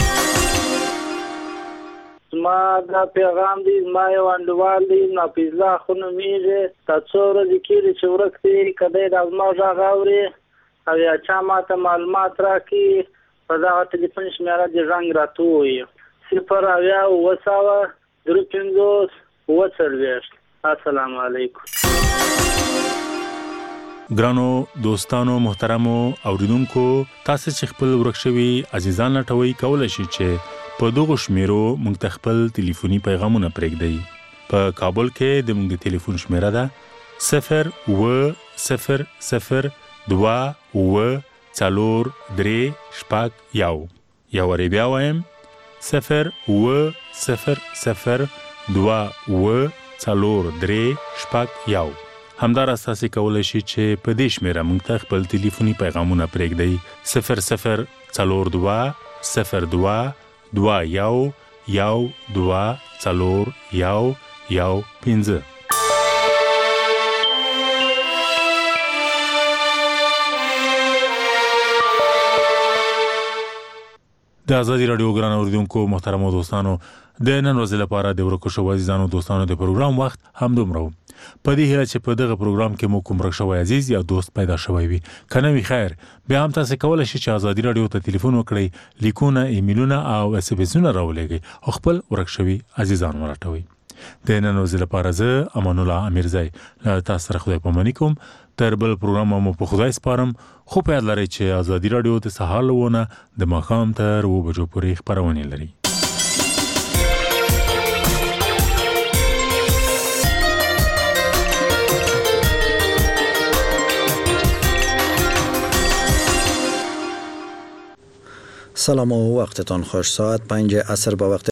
زما دا پیغام دی. زما یو انډیوال دی نافظ الله اخو نومیږي. دا څو ورځې کېږي چې ورک دی. که دی د زما غږ اوري او یا چا ماته معلومات راکړي په دغه ټلیفون شمېره دې زنګ راته ووایي صفر اویا اووه سوه درې پنځوس اووه څلوېښت. السلام علیکم. ګرانو دوستانو محترمو اوریدونکو تاسو چې خپل ورک شوي عزیزان لټوي کولای شئ چې په دغه شمیرو موږ ته خپل ټلیفوني پیغامونه پرېږدئ. په کابل کې د موږ د ټلیفون شمیره ده صفر اووه صفر صفر دوه اووه څلور درې شپږ یو. یو وارې بیا وایم صفر اووه صفر صفر دوه اووه څلور درې شپږ یو. همداراز تاسو کولی شئ چې په دې شمیره موږ ته خپل ټلیفوني پیغامونه پرېږدئ. صفر صفر څلور دوه صفر دوه دوه یو یو دوه څلور یو یو پنځه. د ازادي رادیو ګران اوریدونکو محترم دوستانو د نن ورځې لپاره د ورکو شو عزیزانو دوستانو د پروګرام وخت هم دومره. په دې هیله چې په دغه پروګرام کې مو کوم رښتوي عزیز یا دوست پیدا شوی وي کنه وی خیر بیا هم تاسو کولای شئ چې ازادي رادیو ته ټلیفون وکړئ لیکونه ایمیلونه او اس ام اسونه راولېږئ او خپل ورکشوي عزیزان ورټوي. د نن ورځې لپاره زه امان الله امیرزای تاسو سره خدای پاماني کوم. تر بل پروګرام مو په خدای سپارم. خو په یاد لرئ چې ازادي رادیو د سهار لونه د ماښام تر اوه بجو پورې خبرونه لري. سلام و وقتتان خوش. ساعت پنج عصر با وقت